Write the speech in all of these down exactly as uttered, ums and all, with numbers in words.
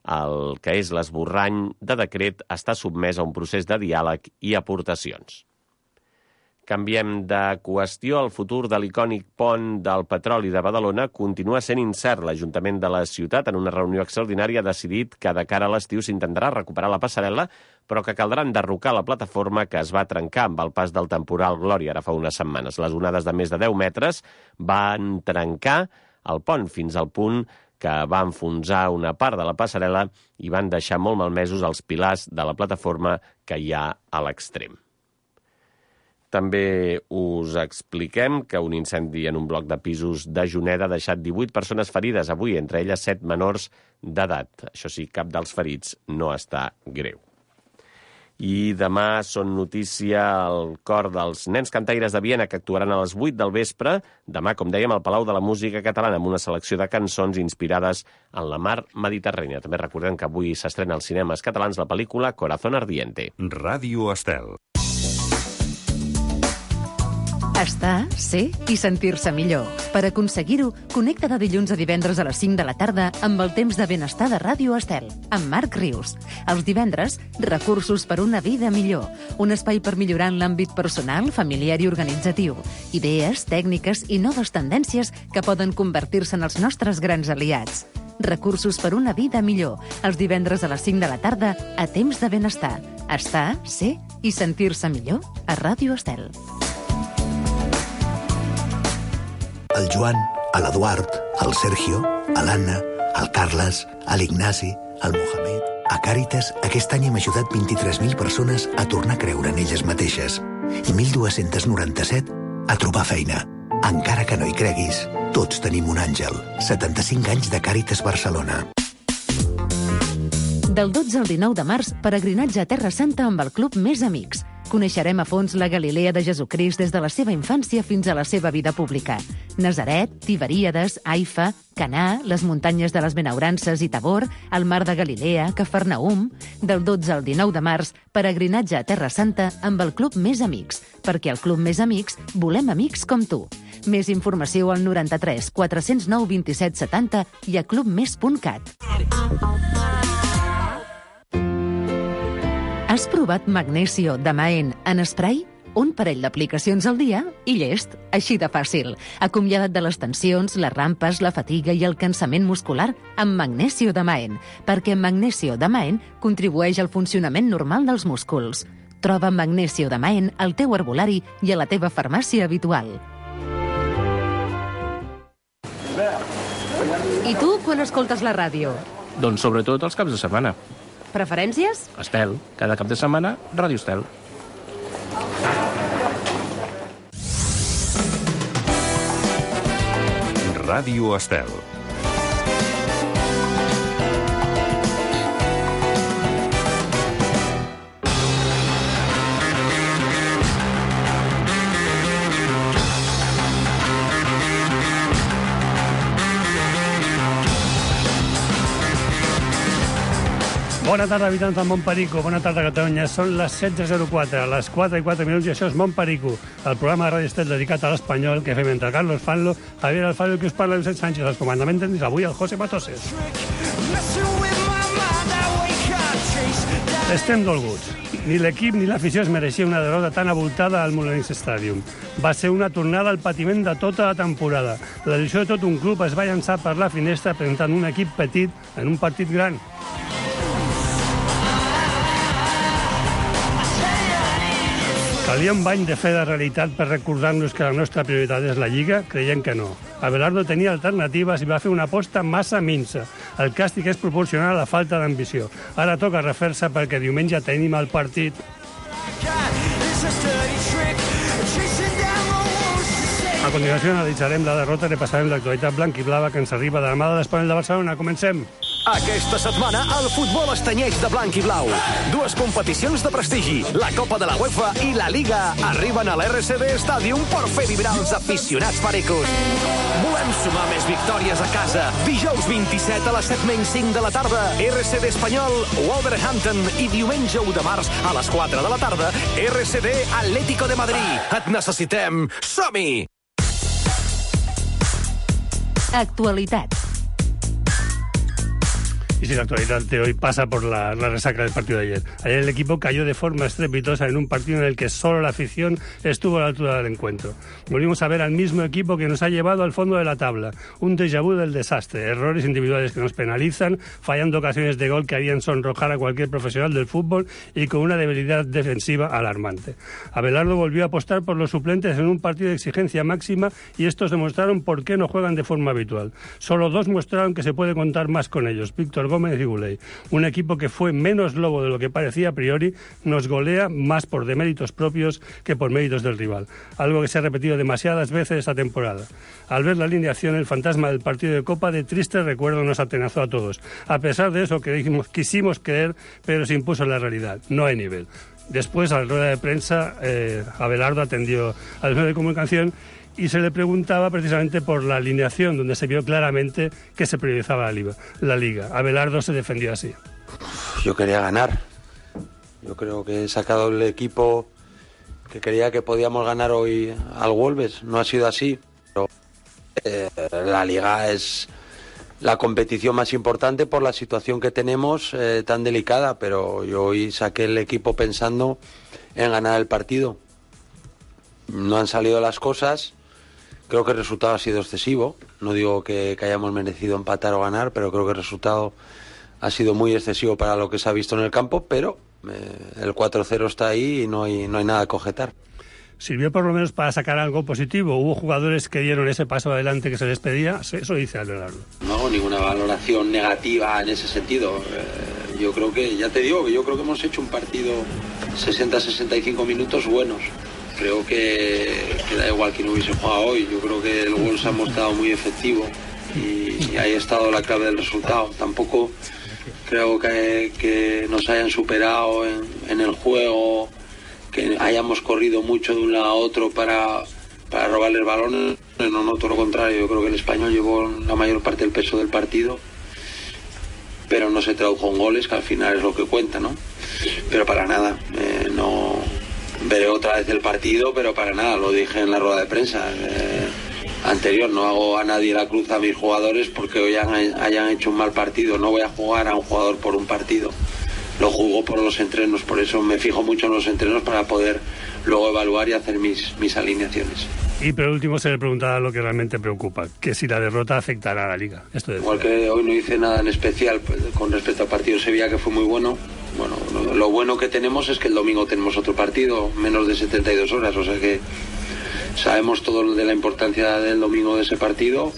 el que és l'esborrany de decret està sotmès a un procés de diàleg i aportacions. Canviem de qüestió. El futur de l'icònic pont del petroli de Badalona continua sent incert. L'Ajuntament de la ciutat, en una reunió extraordinària, ha decidit que de cara a l'estiu s'intentarà recuperar la passarel·la, però que caldrà enderrocar la plataforma que es va trencar amb el pas del temporal Glòria ara fa unes setmanes. Les onades de més de deu metres van trencar el pont fins al punt que va enfonsar una part de la passarel·la i van deixar molt malmesos els pilars de la plataforma que hi ha a l'extrem. També us expliquem que un incendi en un bloc de pisos de Juneda ha deixat divuit persones ferides avui, entre elles set menors d'edat. Això sí, cap dels ferits no està greu. I demà són notícia el cor dels Nens Cantaires de Viena, que actuaran a les vuit del vespre, demà, com dèiem, al Palau de la Música Catalana, amb una selecció de cançons inspirades en la mar Mediterrània. També recordem que avui s'estrena als cinemes catalans la pel·lícula Corazón Ardiente. Ràdio Estel. Estar, ser i sentir-se millor. Per aconseguir-ho, connecta de dilluns a divendres a les cinc de la tarda amb el temps de benestar de Ràdio Estel, amb Marc Rius. Els divendres, recursos per una vida millor. Un espai per millorar en l'àmbit personal, familiar i organitzatiu. Idees, tècniques i noves tendències que poden convertir-se en els nostres grans aliats. Recursos per una vida millor. Els divendres a les cinc de la tarda a temps de benestar. Estar, ser i sentir-se millor a Ràdio Estel. El Joan, l'Eduard, el Sergio, l'Anna, el Carles, l'Ignasi, el Mohamed... A Càritas, aquest any hem ajudat vint-i-tres mil persones a tornar a creure en elles mateixes i mil dos-cents noranta-set a trobar feina. Encara que no hi creguis, tots tenim un àngel. setanta-cinc anys de Càritas Barcelona. Del dotze al dinou de març, peregrinatge a Terra Santa amb el Club Més Amics. Coneixerem a fons la Galilea de Jesucrist des de la seva infància fins a la seva vida pública. Nazaret, Tiberíades, Haifa, Canà, les muntanyes de les Benaurances i Tabor, el mar de Galilea, Cafarnaum... Del dotze al dinou de març, peregrinatge a Terra Santa amb el Club Més Amics, perquè al Club Més Amics volem amics com tu. Més informació al noranta-tres quatre-cents nou vint-i-set setanta i a clubmes punt cat. Has provat Magnesio de Maen en spray? Un parell d'aplicacions al dia i llest, així de fàcil. Acomiada't de les tensions, les rampes, la fatiga i el cansament muscular amb Magnesio de Maen, perquè Magnesio de Maen contribueix al funcionament normal dels músculs. Troba Magnesio de Maen al teu herbolari i a la teva farmàcia habitual. I tu, quan escoltes la ràdio? Doncs sobretot els caps de setmana. Preferències? Estel. Cada cap de setmana, Ràdio Estel. Ràdio Estel. Bona tarda, habitants del Montperico. Bona tarda, Catalunya. Són les setze zero quatre, les quatre i quatre minuts, i això és Montperico, el programa de Ràdio Estel dedicat a l'espanyol que fem entre Carlos Fanlo, Javier Alfaro i que us parla Vicent Sánchez, els comandaments tècnics, avui el José Matoses. Estem dolguts. Ni l'equip ni l'afició es mereixia una derrota tan abultada al Moliners Stadium. Va ser una tornada al patiment de tota la temporada. La il·lusió de tot un club es va llançar per la finestra presentant un equip petit en un partit gran. Calia un bany de fe de realitat per recordar-nos que la nostra prioritat és la Lliga? Creiem que no. Abelardo tenia alternatives i va fer una aposta massa minsa. El càstig és proporcional a la falta d'ambició. Ara toca refer-se perquè diumenge tenim el partit. A continuació analitzarem la derrota i repassarem l'actualitat blanc-i-blava que ens arriba de la mà de l'Espanyol de Barcelona. Comencem! Aquesta setmana el futbol es tenyeix de blanc i blau. Dues competicions de prestigi, la Copa de la UEFA i la Liga, arriben a l'R C D Stadium per fer vibrar els aficionats pericos. Volem sumar més victòries a casa. Dijous vint-i-set a les set menys cinc de la tarda, R C D Espanyol, Wolverhampton, i diumenge u de març a les quatre de la tarda, R C D Atlético de Madrid. Et necessitem. Som-hi! Actualitat. Y si la actualidad de hoy pasa por la, la resaca del partido de ayer. Ayer el equipo cayó de forma estrepitosa en un partido en el que solo la afición estuvo a la altura del encuentro. Volvimos a ver al mismo equipo que nos ha llevado al fondo de la tabla. Un déjà vu del desastre, errores individuales que nos penalizan, fallando ocasiones de gol que harían sonrojar a cualquier profesional del fútbol y con una debilidad defensiva alarmante. Abelardo volvió a apostar por los suplentes en un partido de exigencia máxima y estos demostraron por qué no juegan de forma habitual. Solo dos mostraron que se puede contar más con ellos, Víctor Gómez y Guley. Un equipo que fue menos lobo de lo que parecía a priori, nos golea más por deméritos propios que por méritos del rival, algo que se ha repetido demasiadas veces esta temporada. Al ver la alineación, el fantasma del partido de Copa de triste recuerdo nos atenazó a todos. A pesar de eso, que dijimos, quisimos creer, pero se impuso la realidad. No hay nivel. Después, a la rueda de prensa, eh, Abelardo atendió al medio de comunicación y se le preguntaba precisamente por la alineación, donde se vio claramente que se priorizaba la liga. La liga. Abelardo se defendió así. Yo quería ganar. Yo creo que he sacado el equipo que creía que podíamos ganar hoy al Wolves. No ha sido así. Pero, eh, la liga es la competición más importante por la situación que tenemos eh, tan delicada, pero yo hoy saqué el equipo pensando en ganar el partido. No han salido las cosas. Creo que el resultado ha sido excesivo. No digo que, que hayamos merecido empatar o ganar, pero creo que el resultado ha sido muy excesivo para lo que se ha visto en el campo, pero eh, el cuatro cero está ahí y no hay, no hay nada que objetar. ¿Sirvió por lo menos para sacar algo positivo? ¿Hubo jugadores que dieron ese paso adelante que se les pedía? Eso dice Abelardo. No hago ninguna valoración negativa en ese sentido. Eh, yo creo que, ya te digo, que yo creo que hemos hecho un partido sesenta a sesenta y cinco minutos buenos. Creo que, que da igual que no hubiese jugado hoy. Yo creo que el gol se ha mostrado muy efectivo y, y ahí ha estado la clave del resultado. Tampoco creo que, que nos hayan superado en, en el juego, que hayamos corrido mucho de un lado a otro para, para robarle el balón. No, no, todo lo contrario. Yo creo que el Español llevó la mayor parte del peso del partido, pero no se tradujo en goles, que al final es lo que cuenta, ¿no? Pero para nada, eh, no... Veré otra vez el partido, pero para nada, lo dije en la rueda de prensa eh, anterior, no hago a nadie la cruz a mis jugadores porque hoy hayan, hayan hecho un mal partido. No voy a jugar a un jugador por un partido, lo juego por los entrenos, por eso me fijo mucho en los entrenos para poder luego evaluar y hacer mis, mis alineaciones. Y por último se le preguntaba lo que realmente preocupa, que si la derrota afectará a la Liga. Esto es Igual que hoy no hice nada en especial pues, con respecto al partido de Sevilla, que fue muy bueno. Bueno, lo, lo bueno que tenemos es que el domingo tenemos otro partido, menos de setenta y dos horas, o sea que sabemos todo de la importancia del domingo de ese partido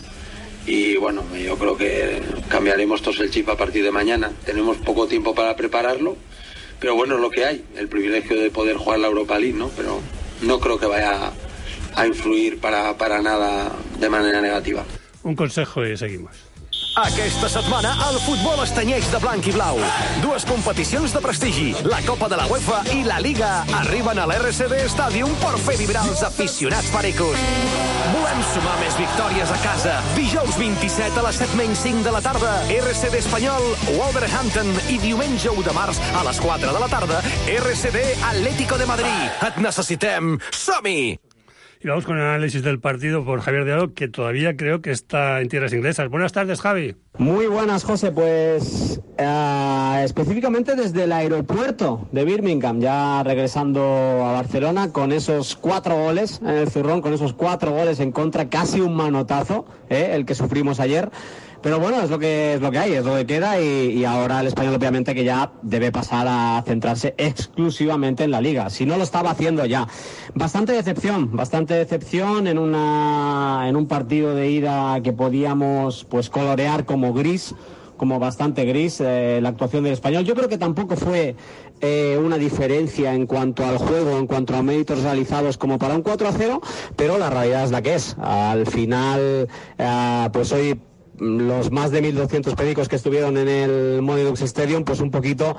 y bueno, yo creo que cambiaremos todos el chip a partir de mañana. Tenemos poco tiempo para prepararlo, pero bueno, es lo que hay, el privilegio de poder jugar la Europa League, ¿no? Pero no creo que vaya a influir para, para nada de manera negativa. Un consejo y seguimos. Aquesta setmana el futbol es tenyeix de blanc i blau. Dues competicions de prestigi, la Copa de la UEFA i la Liga, arriben a l'R C D Stadium per fer vibrar els aficionats pericos. Volem sumar més victòries a casa. Dijous vint-i-set a les set menys cinc de la tarda, R C D Espanyol, Wolverhampton, i diumenge u de març a les quatre de la tarda, R C D Atlético de Madrid. Et necessitem. Som-hi! Y vamos con el análisis del partido por Javier de Aro, que todavía creo que está en tierras inglesas. Buenas tardes, Javi. Muy buenas, José. Pues uh, específicamente desde el aeropuerto de Birmingham, ya regresando a Barcelona con esos cuatro goles en el zurrón, con esos cuatro goles en contra, casi un manotazo, ¿eh? El que sufrimos ayer. Pero bueno, es lo que es lo que hay, es lo que queda y, y ahora el Español obviamente que ya debe pasar a centrarse exclusivamente en la Liga, si no lo estaba haciendo ya. Bastante decepción, bastante decepción en una en un partido de ida que podíamos pues colorear como gris, como bastante gris, eh, la actuación del Español. Yo creo que tampoco fue eh, una diferencia en cuanto al juego, en cuanto a méritos realizados como para un cuatro a cero, pero la realidad es la que es. Al final, eh, pues hoy los más de mil doscientos pericos que estuvieron en el Molineux Stadium, pues un poquito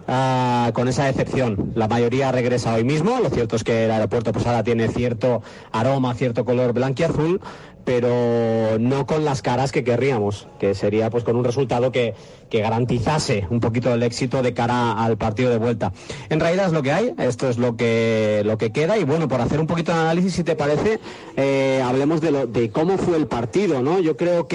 uh, con esa decepción. La mayoría regresa hoy mismo. Lo cierto es que el aeropuerto pues ahora tiene cierto aroma, cierto color blanquiazul, pero no con las caras que querríamos, que sería pues con un resultado que, que garantizase un poquito el éxito de cara al partido de vuelta. En realidad es lo que hay, esto es lo que lo que queda, y bueno, por hacer un poquito de análisis, si te parece, eh, hablemos de, lo, de cómo fue el partido, ¿no? Yo creo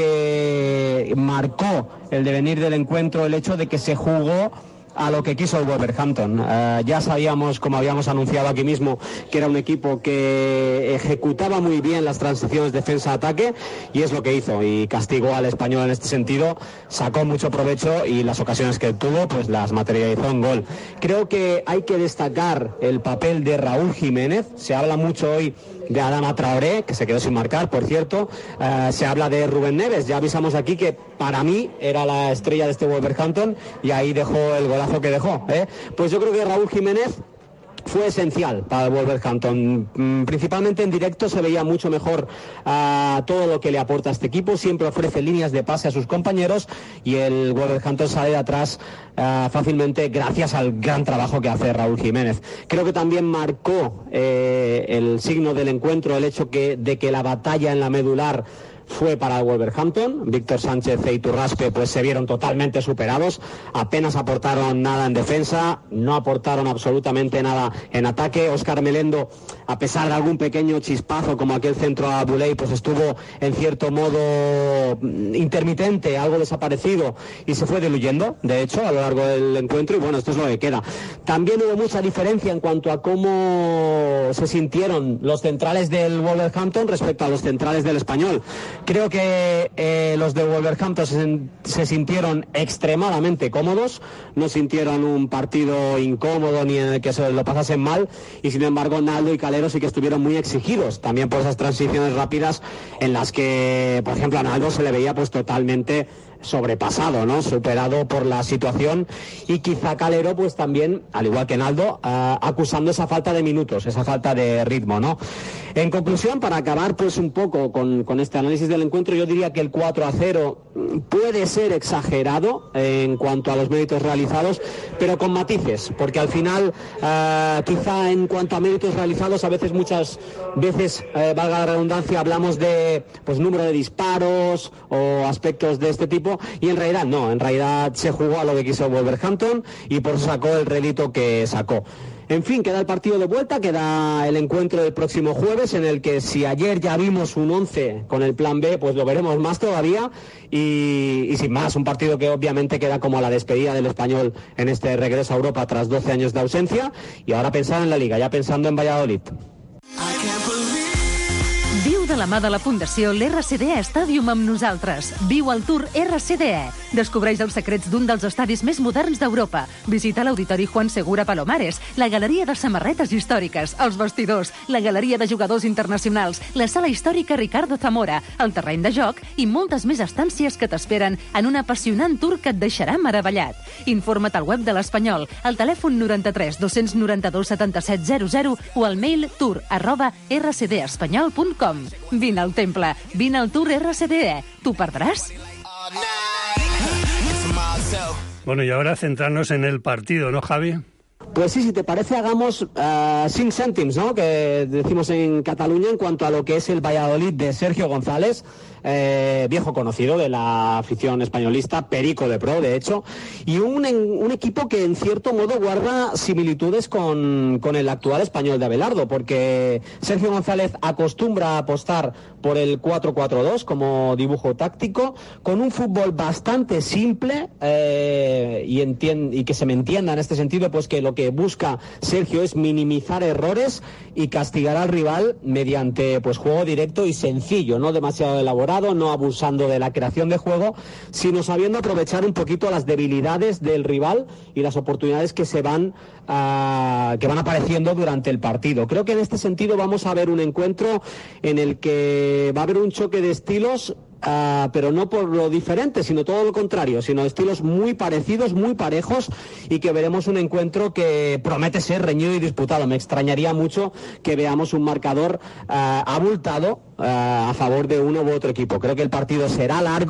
que marcó el devenir del encuentro el hecho de que se jugó a lo que quiso el Wolverhampton. Uh, ya sabíamos, como habíamos anunciado aquí mismo, que era un equipo que ejecutaba muy bien las transiciones defensa-ataque, y es lo que hizo, y castigó al Español en este sentido, sacó mucho provecho, y las ocasiones que tuvo pues las materializó en gol. Creo que hay que destacar el papel de Raúl Jiménez. Se habla mucho hoy de Adama Traoré, que se quedó sin marcar, por cierto. Uh, se habla de Rubén Neves. Ya avisamos aquí que para mí era la estrella de este Wolverhampton, y ahí dejó el golazo que dejó, ¿eh? Pues yo creo que Raúl Jiménez fue esencial para el Wolverhampton. Mm, principalmente en directo se veía mucho mejor uh, todo lo que le aporta a este equipo. Siempre ofrece líneas de pase a sus compañeros, y el Wolverhampton sale de atrás uh, fácilmente gracias al gran trabajo que hace Raúl Jiménez. Creo que también marcó eh, el signo del encuentro el hecho que, de que la batalla en la medular fue para el Wolverhampton. Víctor Sánchez e Iturraspe pues se vieron totalmente superados, apenas aportaron nada en defensa, no aportaron absolutamente nada en ataque. Óscar Melendo, a pesar de algún pequeño chispazo como aquel centro a Buley, pues estuvo en cierto modo intermitente, algo desaparecido, y se fue diluyendo, de hecho, a lo largo del encuentro, y bueno, esto es lo que queda. También hubo mucha diferencia en cuanto a cómo se sintieron los centrales del Wolverhampton respecto a los centrales del Español. Creo que eh, los de Wolverhampton se, se sintieron extremadamente cómodos, no sintieron un partido incómodo ni en el que se lo pasasen mal, y sin embargo Naldo y Calero sí que estuvieron muy exigidos, también por esas transiciones rápidas en las que, por ejemplo, a Naldo se le veía pues totalmente sobrepasado, ¿no? Superado por la situación, y quizá Calero pues también, al igual que Naldo, uh, acusando esa falta de minutos, esa falta de ritmo, ¿no? En conclusión, para acabar pues un poco con, con este análisis del encuentro, yo diría que el cuatro a cero puede ser exagerado en cuanto a los méritos realizados, pero con matices, porque al final uh, quizá en cuanto a méritos realizados, a veces, muchas veces, eh, valga la redundancia, hablamos de pues número de disparos o aspectos de este tipo, y en realidad no, en realidad se jugó a lo que quiso Wolverhampton, y por eso sacó el rédito que sacó. En fin, queda el partido de vuelta, queda el encuentro del próximo jueves, en el que si ayer ya vimos un once con el plan B, pues lo veremos más todavía, y, y sin más, un partido que obviamente queda como la despedida del Español en este regreso a Europa tras doce años de ausencia, y ahora pensar en la Liga, ya pensando en Valladolid. Viu de la mà de la Fundació l'R C D E Stadium amb nosaltres. Viu el Tour R C D E. Descobreix els secrets d'un dels estadis més moderns d'Europa. Visita l'Auditori Juan Segura Palomares, la Galeria de Samarretes Històriques, els vestidors, la Galeria de Jugadors Internacionals, la Sala Històrica Ricardo Zamora, el terreny de joc i moltes més estàncies que t'esperen en un apassionant tour que et deixarà meravellat. Informa't al web de l'Espanyol, al telèfon noranta-tres dos noranta-dos setanta-set zero zero o al mail tour arroba r c d espanyol punt com. Vine al temple, vine al Tour R C D E. ¿Tú perdrás? Bueno, y ahora centrarnos en el partido, ¿no, Javi? Pues sí, si te parece, hagamos uh, cinc cèntims, ¿no?, que decimos en Cataluña, en cuanto a lo que es el Valladolid de Sergio González, eh, viejo conocido de la afición españolista, perico de pro, de hecho, y un, un equipo que en cierto modo guarda similitudes con, con el actual Español de Abelardo, porque Sergio González acostumbra a apostar por el cuatro cuatro dos como dibujo táctico, con un fútbol bastante simple, eh, y, entien- y que se me entienda en este sentido, pues que lo que busca Sergio es minimizar errores y castigar al rival mediante pues juego directo y sencillo, no demasiado elaborado, no abusando de la creación de juego, sino sabiendo aprovechar un poquito las debilidades del rival y las oportunidades que se van uh, que van apareciendo durante el partido. Creo que en este sentido vamos a ver un encuentro en el que va a haber un choque de estilos, Uh, pero no por lo diferente, sino todo lo contrario, sino estilos muy parecidos, muy parejos, y que veremos un encuentro que promete ser reñido y disputado. Me extrañaría mucho que veamos un marcador uh, abultado uh, a favor de uno u otro equipo. Creo que el partido será largo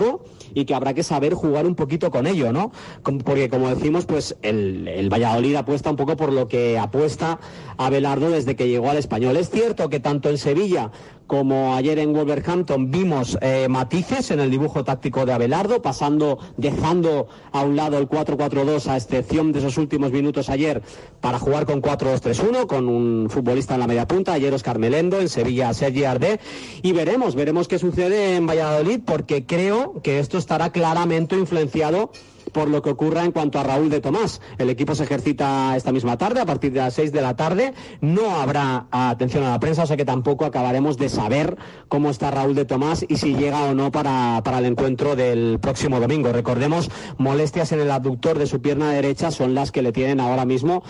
y que habrá que saber jugar un poquito con ello, ¿no? Porque, como decimos, pues el, el Valladolid apuesta un poco por lo que apuesta Abelardo desde que llegó al Español. Es cierto que tanto en Sevilla como ayer en Wolverhampton vimos eh, matices en el dibujo táctico de Abelardo, pasando, dejando a un lado el cuatro cuatro dos, a excepción de esos últimos minutos ayer, para jugar con cuatro dos tres uno, con un futbolista en la media punta, ayer Óscar Melendo, en Sevilla Sergi Ardé, y veremos, veremos qué sucede en Valladolid, porque creo que esto estará claramente influenciado por lo que ocurra en cuanto a Raúl de Tomás. El equipo se ejercita esta misma tarde, a partir de las seis de la tarde. No habrá atención a la prensa, o sea que tampoco acabaremos de saber cómo está Raúl de Tomás y si llega o no para, para el encuentro del próximo domingo. Recordemos, molestias en el abductor de su pierna derecha son las que le tienen ahora mismo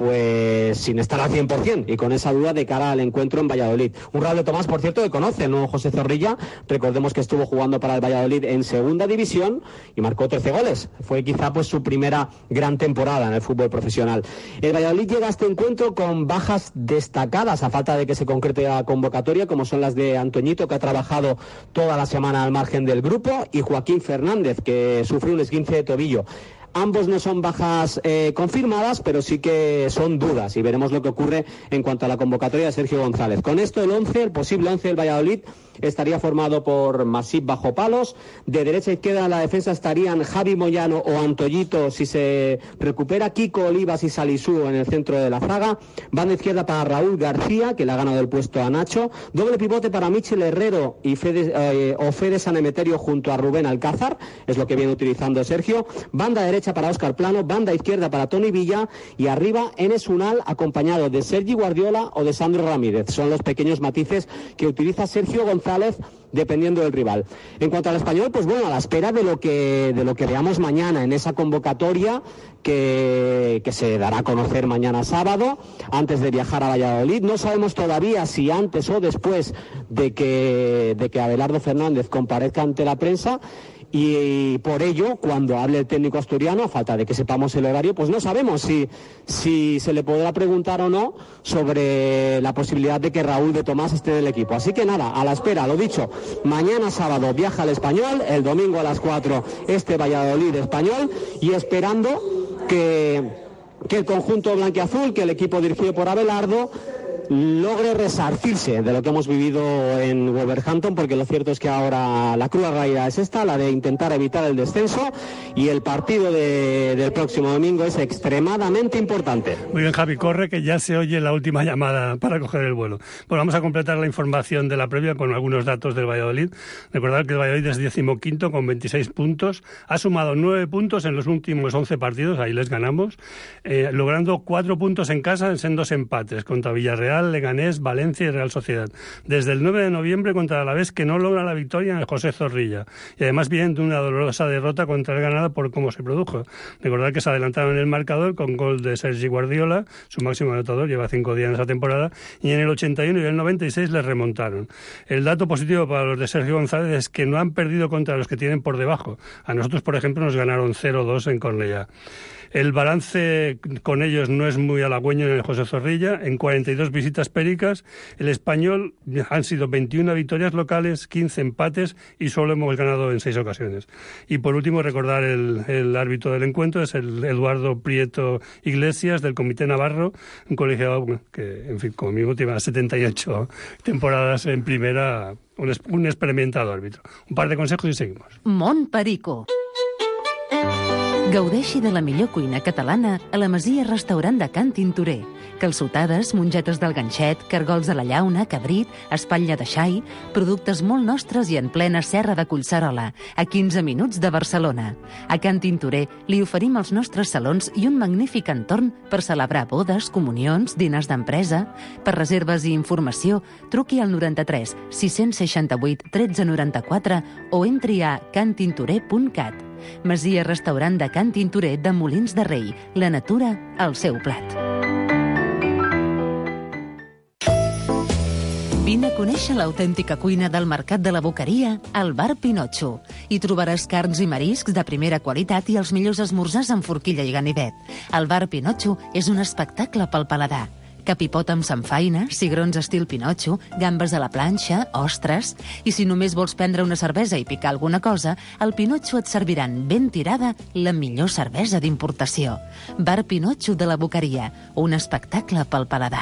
pues sin estar al cien por cien y con esa duda de cara al encuentro en Valladolid. Un Raúl de Tomás, por cierto, que conoce el nuevo José Zorrilla. Recordemos que estuvo jugando para el Valladolid en segunda división y marcó trece goles. Fue quizá pues su primera gran temporada en el fútbol profesional. El Valladolid llega a este encuentro con bajas destacadas, a falta de que se concrete la convocatoria, como son las de Antoñito, que ha trabajado toda la semana al margen del grupo, y Joaquín Fernández, que sufrió un esguince de tobillo. Ambos no son bajas eh, confirmadas, pero sí que son dudas, y veremos lo que ocurre en cuanto a la convocatoria de Sergio González. Con esto el once, el posible once del Valladolid, estaría formado por Masip bajo palos. De derecha a izquierda en la defensa estarían Javi Moyano o Antoñito si se recupera, Kiko Olivas y Salisú en el centro de la zaga. Banda izquierda para Raúl García, que le ha ganado el puesto a Nacho. Doble pivote para Michel Herrero y Fede, eh, o Fede San Emeterio junto a Rubén Alcázar, es lo que viene utilizando Sergio. Banda derecha para Óscar Plano, banda izquierda para Toni Villa, y arriba Enes Unal, acompañado de Sergi Guardiola o de Sandro Ramírez. Son los pequeños matices que utiliza Sergio González dependiendo del rival. En cuanto al Español, pues bueno, a la espera de lo que de lo que veamos mañana en esa convocatoria que, que se dará a conocer mañana sábado, antes de viajar a Valladolid. No sabemos todavía si antes o después de que, de que Abelardo Fernández comparezca ante la prensa. Y por ello, cuando hable el técnico asturiano, a falta de que sepamos el horario, pues no sabemos si, si se le podrá preguntar o no sobre la posibilidad de que Raúl de Tomás esté en el equipo. Así que nada, a la espera, lo dicho, mañana sábado viaja al Español, el domingo a las cuatro este Valladolid Español, y esperando que, que el conjunto blanquiazul, que el equipo dirigido por Abelardo, logre resarcirse de lo que hemos vivido en Wolverhampton, porque lo cierto es que ahora la cruda realidad es esta, la de intentar evitar el descenso, y el partido de, del próximo domingo es extremadamente importante. Muy bien, Javi, corre que ya se oye la última llamada para coger el vuelo. Bueno, vamos a completar la información de la previa con algunos datos del Valladolid. Recordad que el Valladolid es decimoquinto con veintiséis puntos, ha sumado nueve puntos en los últimos once partidos, ahí les ganamos, eh, logrando cuatro puntos en casa en dos empates contra Villarreal, Leganés, Valencia y Real Sociedad. Desde el nueve de noviembre contra el Alavés, que no logra la victoria en el José Zorrilla. Y además viene de una dolorosa derrota contra el Granada por cómo se produjo. Recordad que se adelantaron en el marcador con gol de Sergi Guardiola, su máximo anotador, lleva cinco días en esa temporada, y en el ochenta y uno y el noventa y seis les remontaron. El dato positivo para los de Sergio González es que no han perdido contra los que tienen por debajo. A nosotros, por ejemplo, nos ganaron cero dos en Cornellá. El balance con ellos no es muy halagüeño en el José Zorrilla. En cuarenta y dos visitas péricas, el Español han sido veintiuna victorias locales, quince empates, y solo hemos ganado en seis ocasiones. Y por último, recordar el, el árbitro del encuentro, es el Eduardo Prieto Iglesias, del Comité Navarro, un colegiado que, en fin, conmigo lleva setenta y ocho temporadas en primera, un, un experimentado árbitro. Un par de consejos y seguimos. Mont Perico. Gaudeixi de la millor cuina catalana a la Masia Restaurant de Can Tintorer. Calçotades, mongetes del ganxet, cargols de la llauna, cabrit, espatlla de xai, productes molt nostres i en plena serra de Collserola, a quinze minuts de Barcelona. A Can Tintorer li oferim els nostres salons i un magnífic entorn per celebrar bodes, comunions, dinars d'empresa. Per reserves i informació, truqui al noranta-tres sis seixanta-vuit tretze noranta-quatre o entri a can tintorer punt cat. Masia Restaurant de Can Tintorer de Molins de Rei. La natura al seu plat. Vine a conèixer l'autèntica cuina del Mercat de la Boqueria al Bar Pinotxo. Hi trobaràs carns i mariscs de primera qualitat i els millors esmorzars amb forquilla i ganivet. El Bar Pinotxo és un espectacle pel paladar. Capipot amb samfaina, cigrons estil Pinotxo, gambes a la planxa, ostres... I si només vols prendre una cervesa i picar alguna cosa, al Pinotxo et serviran ben tirada la millor cervesa d'importació. Bar Pinotxo de la Boqueria, un espectacle pel paladar.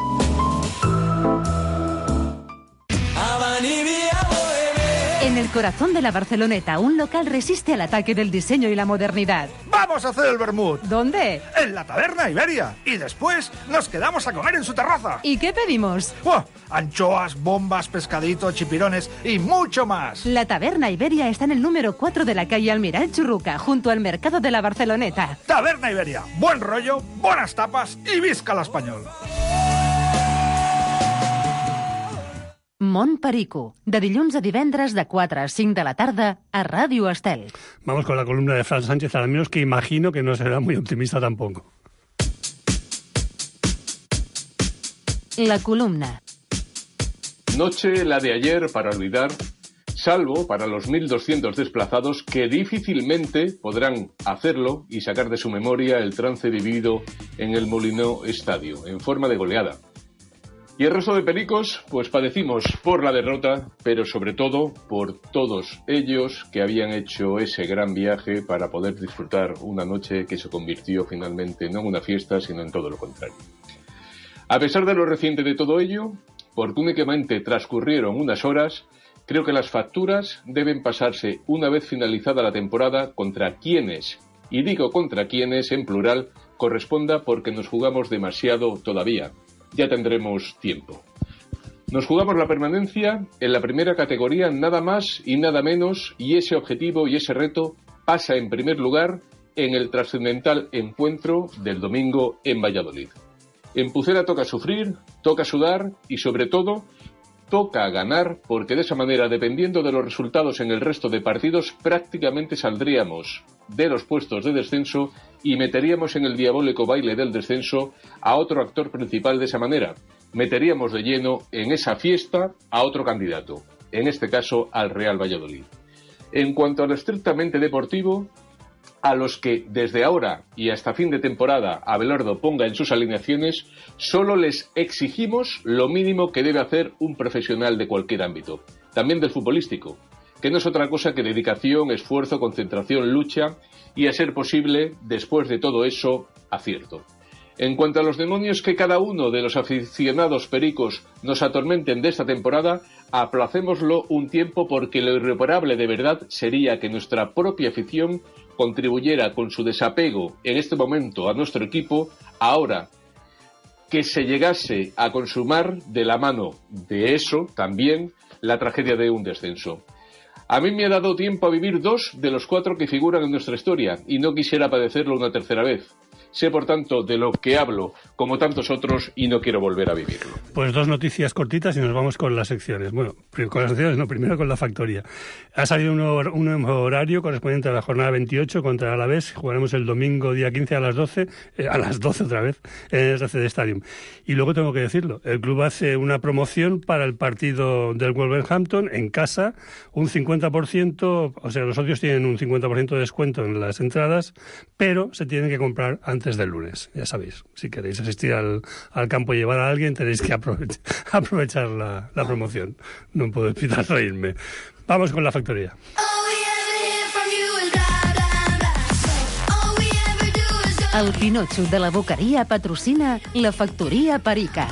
En el corazón de la Barceloneta, un local resiste al ataque del diseño y la modernidad. ¡Vamos a hacer el vermut! ¿Dónde? En la Taberna Iberia. Y después nos quedamos a comer en su terraza. ¿Y qué pedimos? ¡Oh! Anchoas, bombas, pescaditos, chipirones y mucho más. La Taberna Iberia está en el número cuatro de la calle Almiral Churruca, junto al mercado de la Barceloneta. Taberna Iberia. Buen rollo, buenas tapas y visca la español. Mont Perico, de dilluns a divendres de quatre a cinc de la tarda a Ràdio Estel. Vamos con la columna de Fran Sánchez, al menos que imagino que no será muy optimista tampoco. La columna. Noche la de ayer para olvidar, salvo para los mil doscientos desplazados que difícilmente podrán hacerlo y sacar de su memoria el trance vivido en el Molinó Estadio, en forma de goleada. Y el resto de pericos, pues padecimos por la derrota, pero sobre todo por todos ellos que habían hecho ese gran viaje para poder disfrutar una noche que se convirtió finalmente no en una fiesta, sino en todo lo contrario. A pesar de lo reciente de todo ello, porque únicamente transcurrieron unas horas, creo que las facturas deben pasarse una vez finalizada la temporada contra quienes, y digo contra quienes en plural, corresponda porque nos jugamos demasiado todavía. Ya tendremos tiempo. Nos jugamos la permanencia en la primera categoría nada más y nada menos, y ese objetivo y ese reto pasa en primer lugar en el trascendental encuentro del domingo en Valladolid. En Pucela toca sufrir, toca sudar y sobre todo toca ganar, porque de esa manera, dependiendo de los resultados en el resto de partidos, prácticamente saldríamos de los puestos de descenso y meteríamos en el diabólico baile del descenso a otro actor principal de esa manera. Meteríamos de lleno en esa fiesta a otro candidato, en este caso al Real Valladolid. En cuanto a lo estrictamente deportivo, a los que desde ahora y hasta fin de temporada Abelardo ponga en sus alineaciones, solo les exigimos lo mínimo que debe hacer un profesional de cualquier ámbito, también del futbolístico, que no es otra cosa que dedicación, esfuerzo, concentración, lucha y, a ser posible, después de todo eso, acierto. En cuanto a los demonios que cada uno de los aficionados pericos nos atormenten de esta temporada, aplacémoslo un tiempo, porque lo irreparable de verdad sería que nuestra propia afición contribuyera con su desapego en este momento a nuestro equipo, ahora que se llegase a consumar de la mano de eso también la tragedia de un descenso. A mí me ha dado tiempo a vivir dos de los cuatro que figuran en nuestra historia y no quisiera padecerlo una tercera vez. Sé, por tanto, de lo que hablo, como tantos otros, y no quiero volver a vivirlo. Pues dos noticias cortitas y nos vamos con las secciones. Bueno, con las secciones no, primero con la factoría. Ha salido un nuevo, un nuevo horario correspondiente a la jornada veintiocho contra el Alavés. Jugaremos el domingo día quince a las doce, eh, a las doce otra vez, en el R C D Stadium. Y luego tengo que decirlo, el club hace una promoción para el partido del Wolverhampton en casa, un cincuenta por ciento, o sea, los socios tienen un cincuenta por ciento de descuento en las entradas, pero se tienen que comprar antes del lunes, ya sabéis. Si queréis asistir al, al campo y llevar a alguien, tenéis que aprovechar, aprovechar la, la promoción. No puedo evitar reírme. Vamos con la factoría. El Pinotxo de la Boqueria patrocina la Factoria Perica.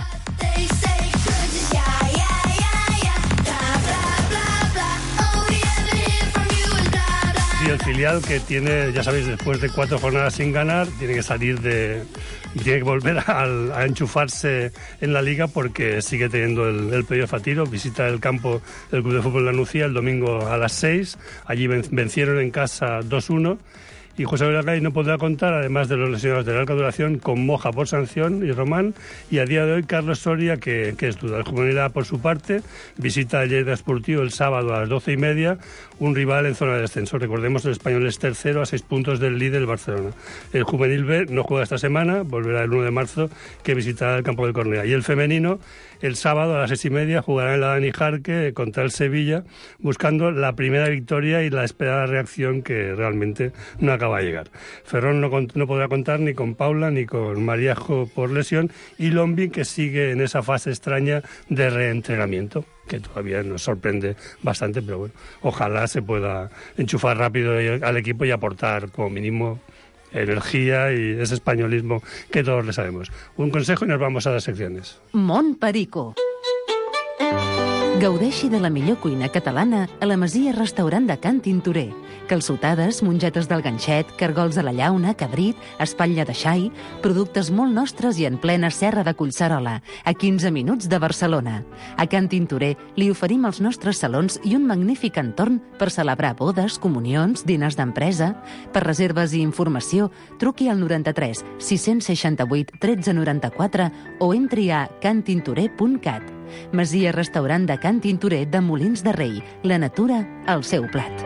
Sí, el filial que tiene, ya sabéis, después de cuatro jornadas sin ganar, tiene que salir de... tiene que volver a, a enchufarse en la Liga, porque sigue teniendo el, el playoff a tiro. Visita el campo del Club de Fútbol La Nucía el domingo a las seis. Allí ven, vencieron en casa dos uno. Y José Villarreal no podrá contar, además de los lesionados de larga duración, con Moja por sanción y Román, y a día de hoy Carlos Soria, que, que es duda. El Juvenil A, por su parte, visita el Lleida Esportivo el sábado a las doce y media, un rival en zona de descenso. Recordemos, el Español es tercero a seis puntos del líder, el Barcelona. El Juvenil B no juega esta semana, volverá el uno de marzo, que visitará el campo del Cornellá. Y el femenino, el sábado a las seis y media, jugará en la Dani Jarque contra el Sevilla, buscando la primera victoria y la esperada reacción, que realmente no ha acaba de llegar. Ferrón no, no podrá contar ni con Paula ni con Mariajo por lesión, y Lombi, que sigue en esa fase extraña de reentrenamiento, que todavía nos sorprende bastante, pero bueno, ojalá se pueda enchufar rápido al equipo y aportar como mínimo energía y ese españolismo que todos le sabemos. Un consejo y nos vamos a las secciones. Mont Perico. Gaudeixi de la millor cuina catalana a la Masia Restaurant de Can Tintorer. Calçotades, mongetes del ganxet, cargols de la llauna, cabrit, espatlla de xai, productes molt nostres i en plena serra de Collserola, a quinze minuts de Barcelona. A Can Tintorer li oferim els nostres salons i un magnífic entorn per celebrar bodes, comunions, diners d'empresa. Per reserves i informació, truqui al noranta-tres sis seixanta-vuit tretze noranta-quatre o entri a cantintorer punt cat. Masia Restaurant de Can Tintorer de Molins de Rei. La natura al seu plat.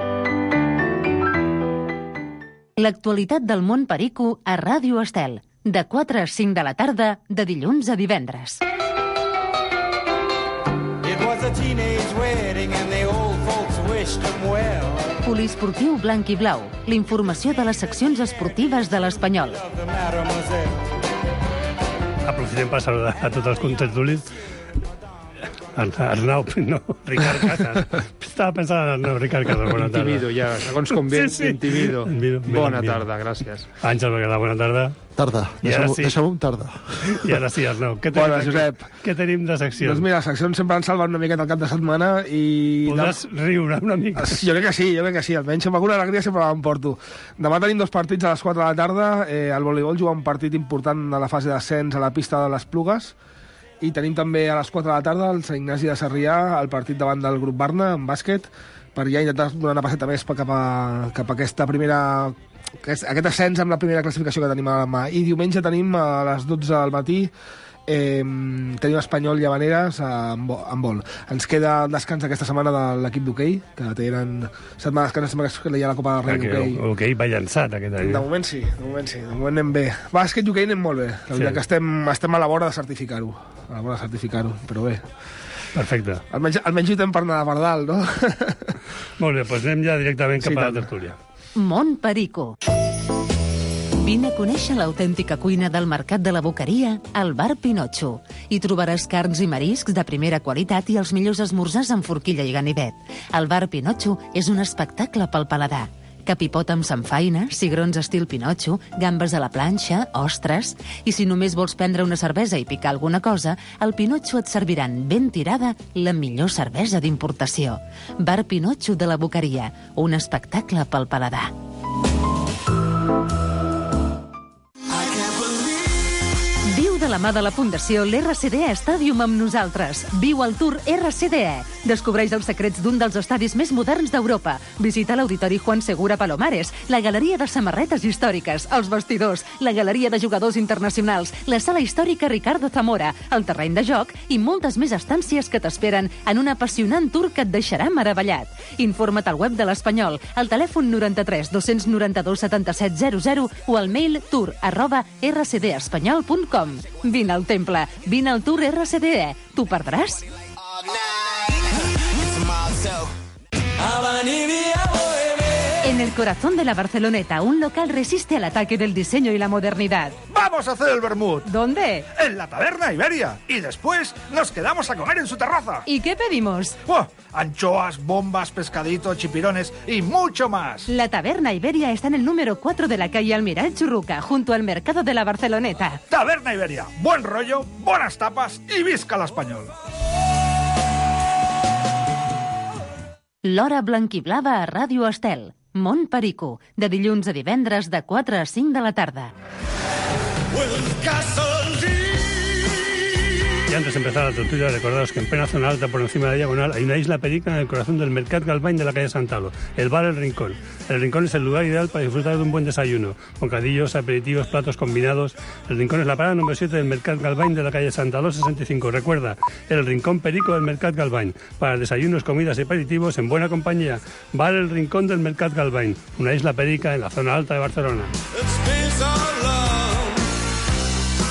L'actualitat del món perico a Ràdio Estel. De quatre a cinc de la tarda, de dilluns a divendres. Poliesportiu blanc i blau. L'informació de les seccions esportives de l'Espanyol. Aprofitem per saludar a tots els contertulis. Arnau, no, Ricard Casas. Estava pensant en Arnau, Ricard Casas, bona tarda. Intimido, ja, segons com vens, sí, sí. Intimido. Miro, miro, bona miro. Tarda, gràcies. Àngel Berguedà, bona tarda. Tarda, deixa'm-ho sí. deixa tarda. I ara sí, Arnau, què tenim, bona, Josep. Què tenim de seccions? Doncs mira, les seccions sempre ens salven una miqueta al cap de setmana i... Podràs de... riure una mica. Jo crec que sí, jo crec que sí, almenys amb alguna alegria sempre m'emporto. Demà tenim dos partits a les quatre de la tarda, eh, el voleibol juga un partit important a la fase d'ascens a la pista de les Plugues, i tenim també a les quatre de la tarda el Sant Ignasi de Sarrià, el partit davant del grup Barna, en bàsquet, per ja intentar donar una passeta més cap a, cap a aquesta primera, aquest, aquest ascens amb la primera classificació que tenim a la mà. I diumenge tenim a les dotze del matí eh, tenim Espanyol Llavaneres amb, amb vol. Ens queda descans aquesta setmana de l'equip d'hoquei, que tenen setmana de descans, sembla que hi ha la Copa del Rei d'hoquei. L'hoquei va llançat aquest any. De moment sí, de moment sí, de moment anem bé. Bàsquet i hoquei anem molt bé, la veritat sí. que estem, estem a la vora de certificar-ho, a la vora de certificar-ho, però bé. Perfecte. Almenys, almenys lluitem per anar per dalt, no? Molt bé, doncs anem ja directament cap sí, a la tertúlia. Mont Perico. Vine a conèixer l'autèntica cuina del Mercat de la Boqueria al Bar Pinotxo. Hi trobaràs carns i mariscs de primera qualitat i els millors esmorzars amb forquilla i ganivet. El Bar Pinotxo és un espectacle pel paladar. Capipot amb samfaina, cigrons estil Pinotxo, gambes a la planxa, ostres... I si només vols prendre una cervesa i picar alguna cosa, al Pinotxo et serviran ben tirada la millor cervesa d'importació. Bar Pinotxo de la Boqueria, un espectacle pel paladar. Viu de la mà de la Fundació l'R C D E Stadium amb nosaltres. Viu el Tour R C D E. Descobreix els secrets d'un dels estadis més moderns d'Europa. Visita l'Auditori Juan Segura Palomares, la Galeria de Samarretes Històriques, els vestidors, la Galeria de Jugadors Internacionals, la Sala Històrica Ricardo Zamora, el terreny de joc i moltes més estàncies que t'esperen en un apassionant tour que et deixarà meravellat. Informa't al web de l'Espanyol, al telèfon noranta-tres dos noranta-dos setanta-set zero zero o al mail tour arroba r c d espanyol punt com. Vine al temple, vine al Tour R C D E. T'ho perdràs? En el corazón de la Barceloneta, un local resiste al ataque del diseño y la modernidad. ¡Vamos a hacer el vermut! ¿Dónde? En la Taberna Iberia. Y después nos quedamos a comer en su terraza. ¿Y qué pedimos? ¡Oh! Anchoas, bombas, pescaditos, chipirones y mucho más. La Taberna Iberia está en el número cuatro de la calle Almiral Churruca, junto al mercado de la Barceloneta. Taberna Iberia. Buen rollo, buenas tapas y visca l'Espanyol. L'hora blanquiblava a Ràdio Estel. Mont Perico, de dilluns a divendres de quatre a cinc de la tarda. Y antes de empezar la tertulia, recordaros que en plena zona alta, por encima de la diagonal, hay una isla perica en el corazón del Mercat Galvany de la calle Santalo, el bar El Rincón. El Rincón es el lugar ideal para disfrutar de un buen desayuno, bocadillos, aperitivos, platos combinados. El Rincón es la parada número siete del Mercat Galvany de la calle Santalo sesenta y cinco. Recuerda, el Rincón Perico del Mercat Galvany, para desayunos, comidas y aperitivos en buena compañía. Bar El Rincón del Mercat Galvany, una isla perica en la zona alta de Barcelona.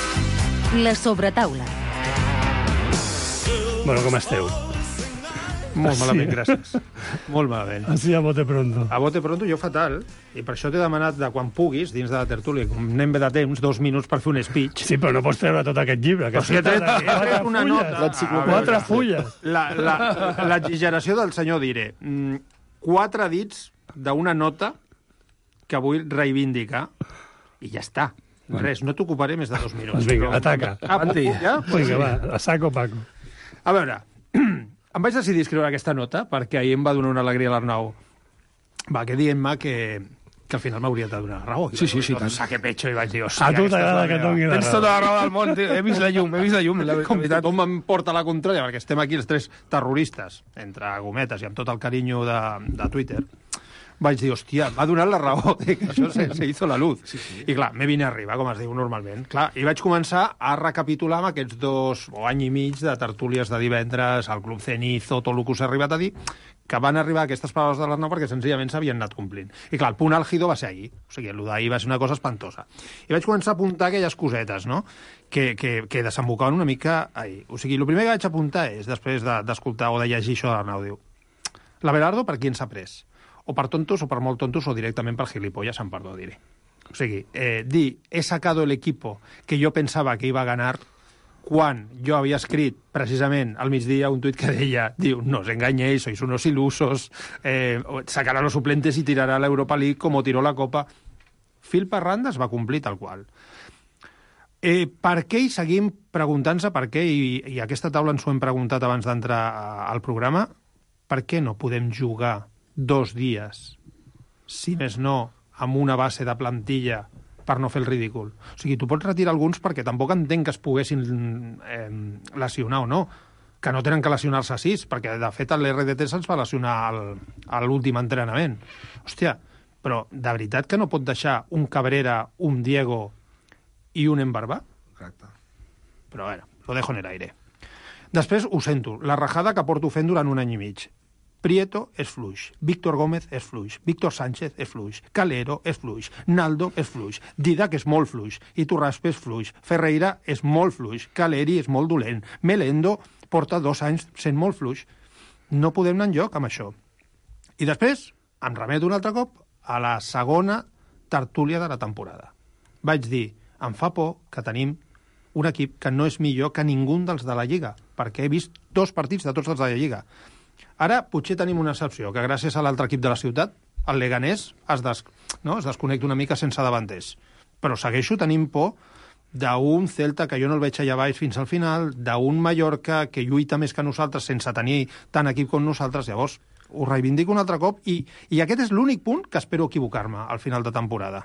La sobretaula. Bueno, com esteu? Molt malament, gràcies. Molt malament. Així a bote pronto. A bote pronto jo fatal, i per això t'he demanat de quan puguis, dins de la tertúlia, com anem bé de temps, dos minuts per fer un speech. Sí, però no pots treure tot aquest llibre. Que Però si he tret, he tret una nota... Quatre fulles. La, la, l'exageració del senyor Dire. Mm, quatre dits d'una nota que vull reivindicar, i ja està. Res, no t'ocuparé més de dos minuts. Doncs vinga, ataca. Ah, ja? Vinga, va, a saco Paco. A veure, em vaig decidir escriure aquesta nota perquè ahir em va donar una alegria a l'Arnau. Va, que dient-me que, que al final m'hauria de donar raó. Sí, sí, sí. Tant. Saque pecho i vaig dir... A tu t'agrada que et doni la raó. Tens tota la raó del món, tio. He vist la llum, he vist la llum. La Com tothom em porta la contrària, perquè estem aquí els tres terroristes, entre gometes i amb tot el carinyo de, de Twitter, vaig dir, hòstia, m'ha donat la raó, que això se, se hizo la luz. Sí, sí. I clar, me vine arriba, com es diu normalment. Clar, i vaig començar a recapitular amb aquests dos o any i mig de tertúlies de divendres, al Club Cenizo, tot el que us ha arribat a dir, que van arribar aquestes paraules de l'Arnau perquè senzillament s'havien anat complint. I clar, el punt àlgido va ser ahir. O sigui, el d'ahir va ser una cosa espantosa. I vaig començar a apuntar aquelles cosetes, no?, que, que, que desembocaven una mica ahir. O sigui, el primer que vaig apuntar és, després d'escoltar de, o de llegir això de l'Arnau, diu, l'Abelardo per qui ens ha pres? O per tontos, o per molt tontos, o directament per gilipollas, em perdó diré. O sigui, eh, dir, he sacado el equipo que yo pensaba que iba a ganar, quan jo havia escrit, precisament, al migdia, un tuit que deia, diu, no os engañéis, sois unos ilusos, eh, sacarà los suplentes i tirarà l'Europa League com tiró la Copa. Phil Parranda es va complir tal qual. Eh, per què, i seguim preguntant-se per què, i, i aquesta taula ens ho hem preguntat abans d'entrar al programa, per què no podem jugar dos dies, si més no, amb una base de plantilla per no fer el ridícul? O sigui, tu pots retirar alguns perquè tampoc entenc que es poguessin eh, lesionar o no, que no tenen que lesionar-se sis, perquè de fet l'R D T se'ns va lesionar al, a l'últim entrenament. Hòstia, però de veritat que no pot deixar un Cabrera, un Diego i un Embarba? Exacte. Però bueno, lo dejo en el aire. Després ho sento, la rajada que porto fent durant un any i mig. Prieto és fluix, Víctor Gómez és fluix, Víctor Sánchez és fluix, Calero és fluix, Naldo és fluix, Didac és molt fluix, Iturraspe és fluix, Ferreira és molt fluix, Caleri és molt dolent, Melendo porta dos anys sent molt fluix. No podem anar enlloc amb això. I després em remeto un altre cop a la segona tertúlia de la temporada. Vaig dir, em fa por que tenim un equip que no és millor que ningú dels de la Lliga, perquè he vist dos partits de tots els de la Lliga. Ara potser tenim una excepció, que gràcies a l'altre equip de la ciutat, el Leganés, es, des, no, es desconnecta una mica sense davanters. Però segueixo tenint por d'un Celta que jo no el veig allà baix fins al final, d'un Mallorca que lluita més que nosaltres sense tenir tant equip com nosaltres. Llavors, ho reivindico un altre cop i, i aquest és l'únic punt que espero equivocar-me al final de temporada.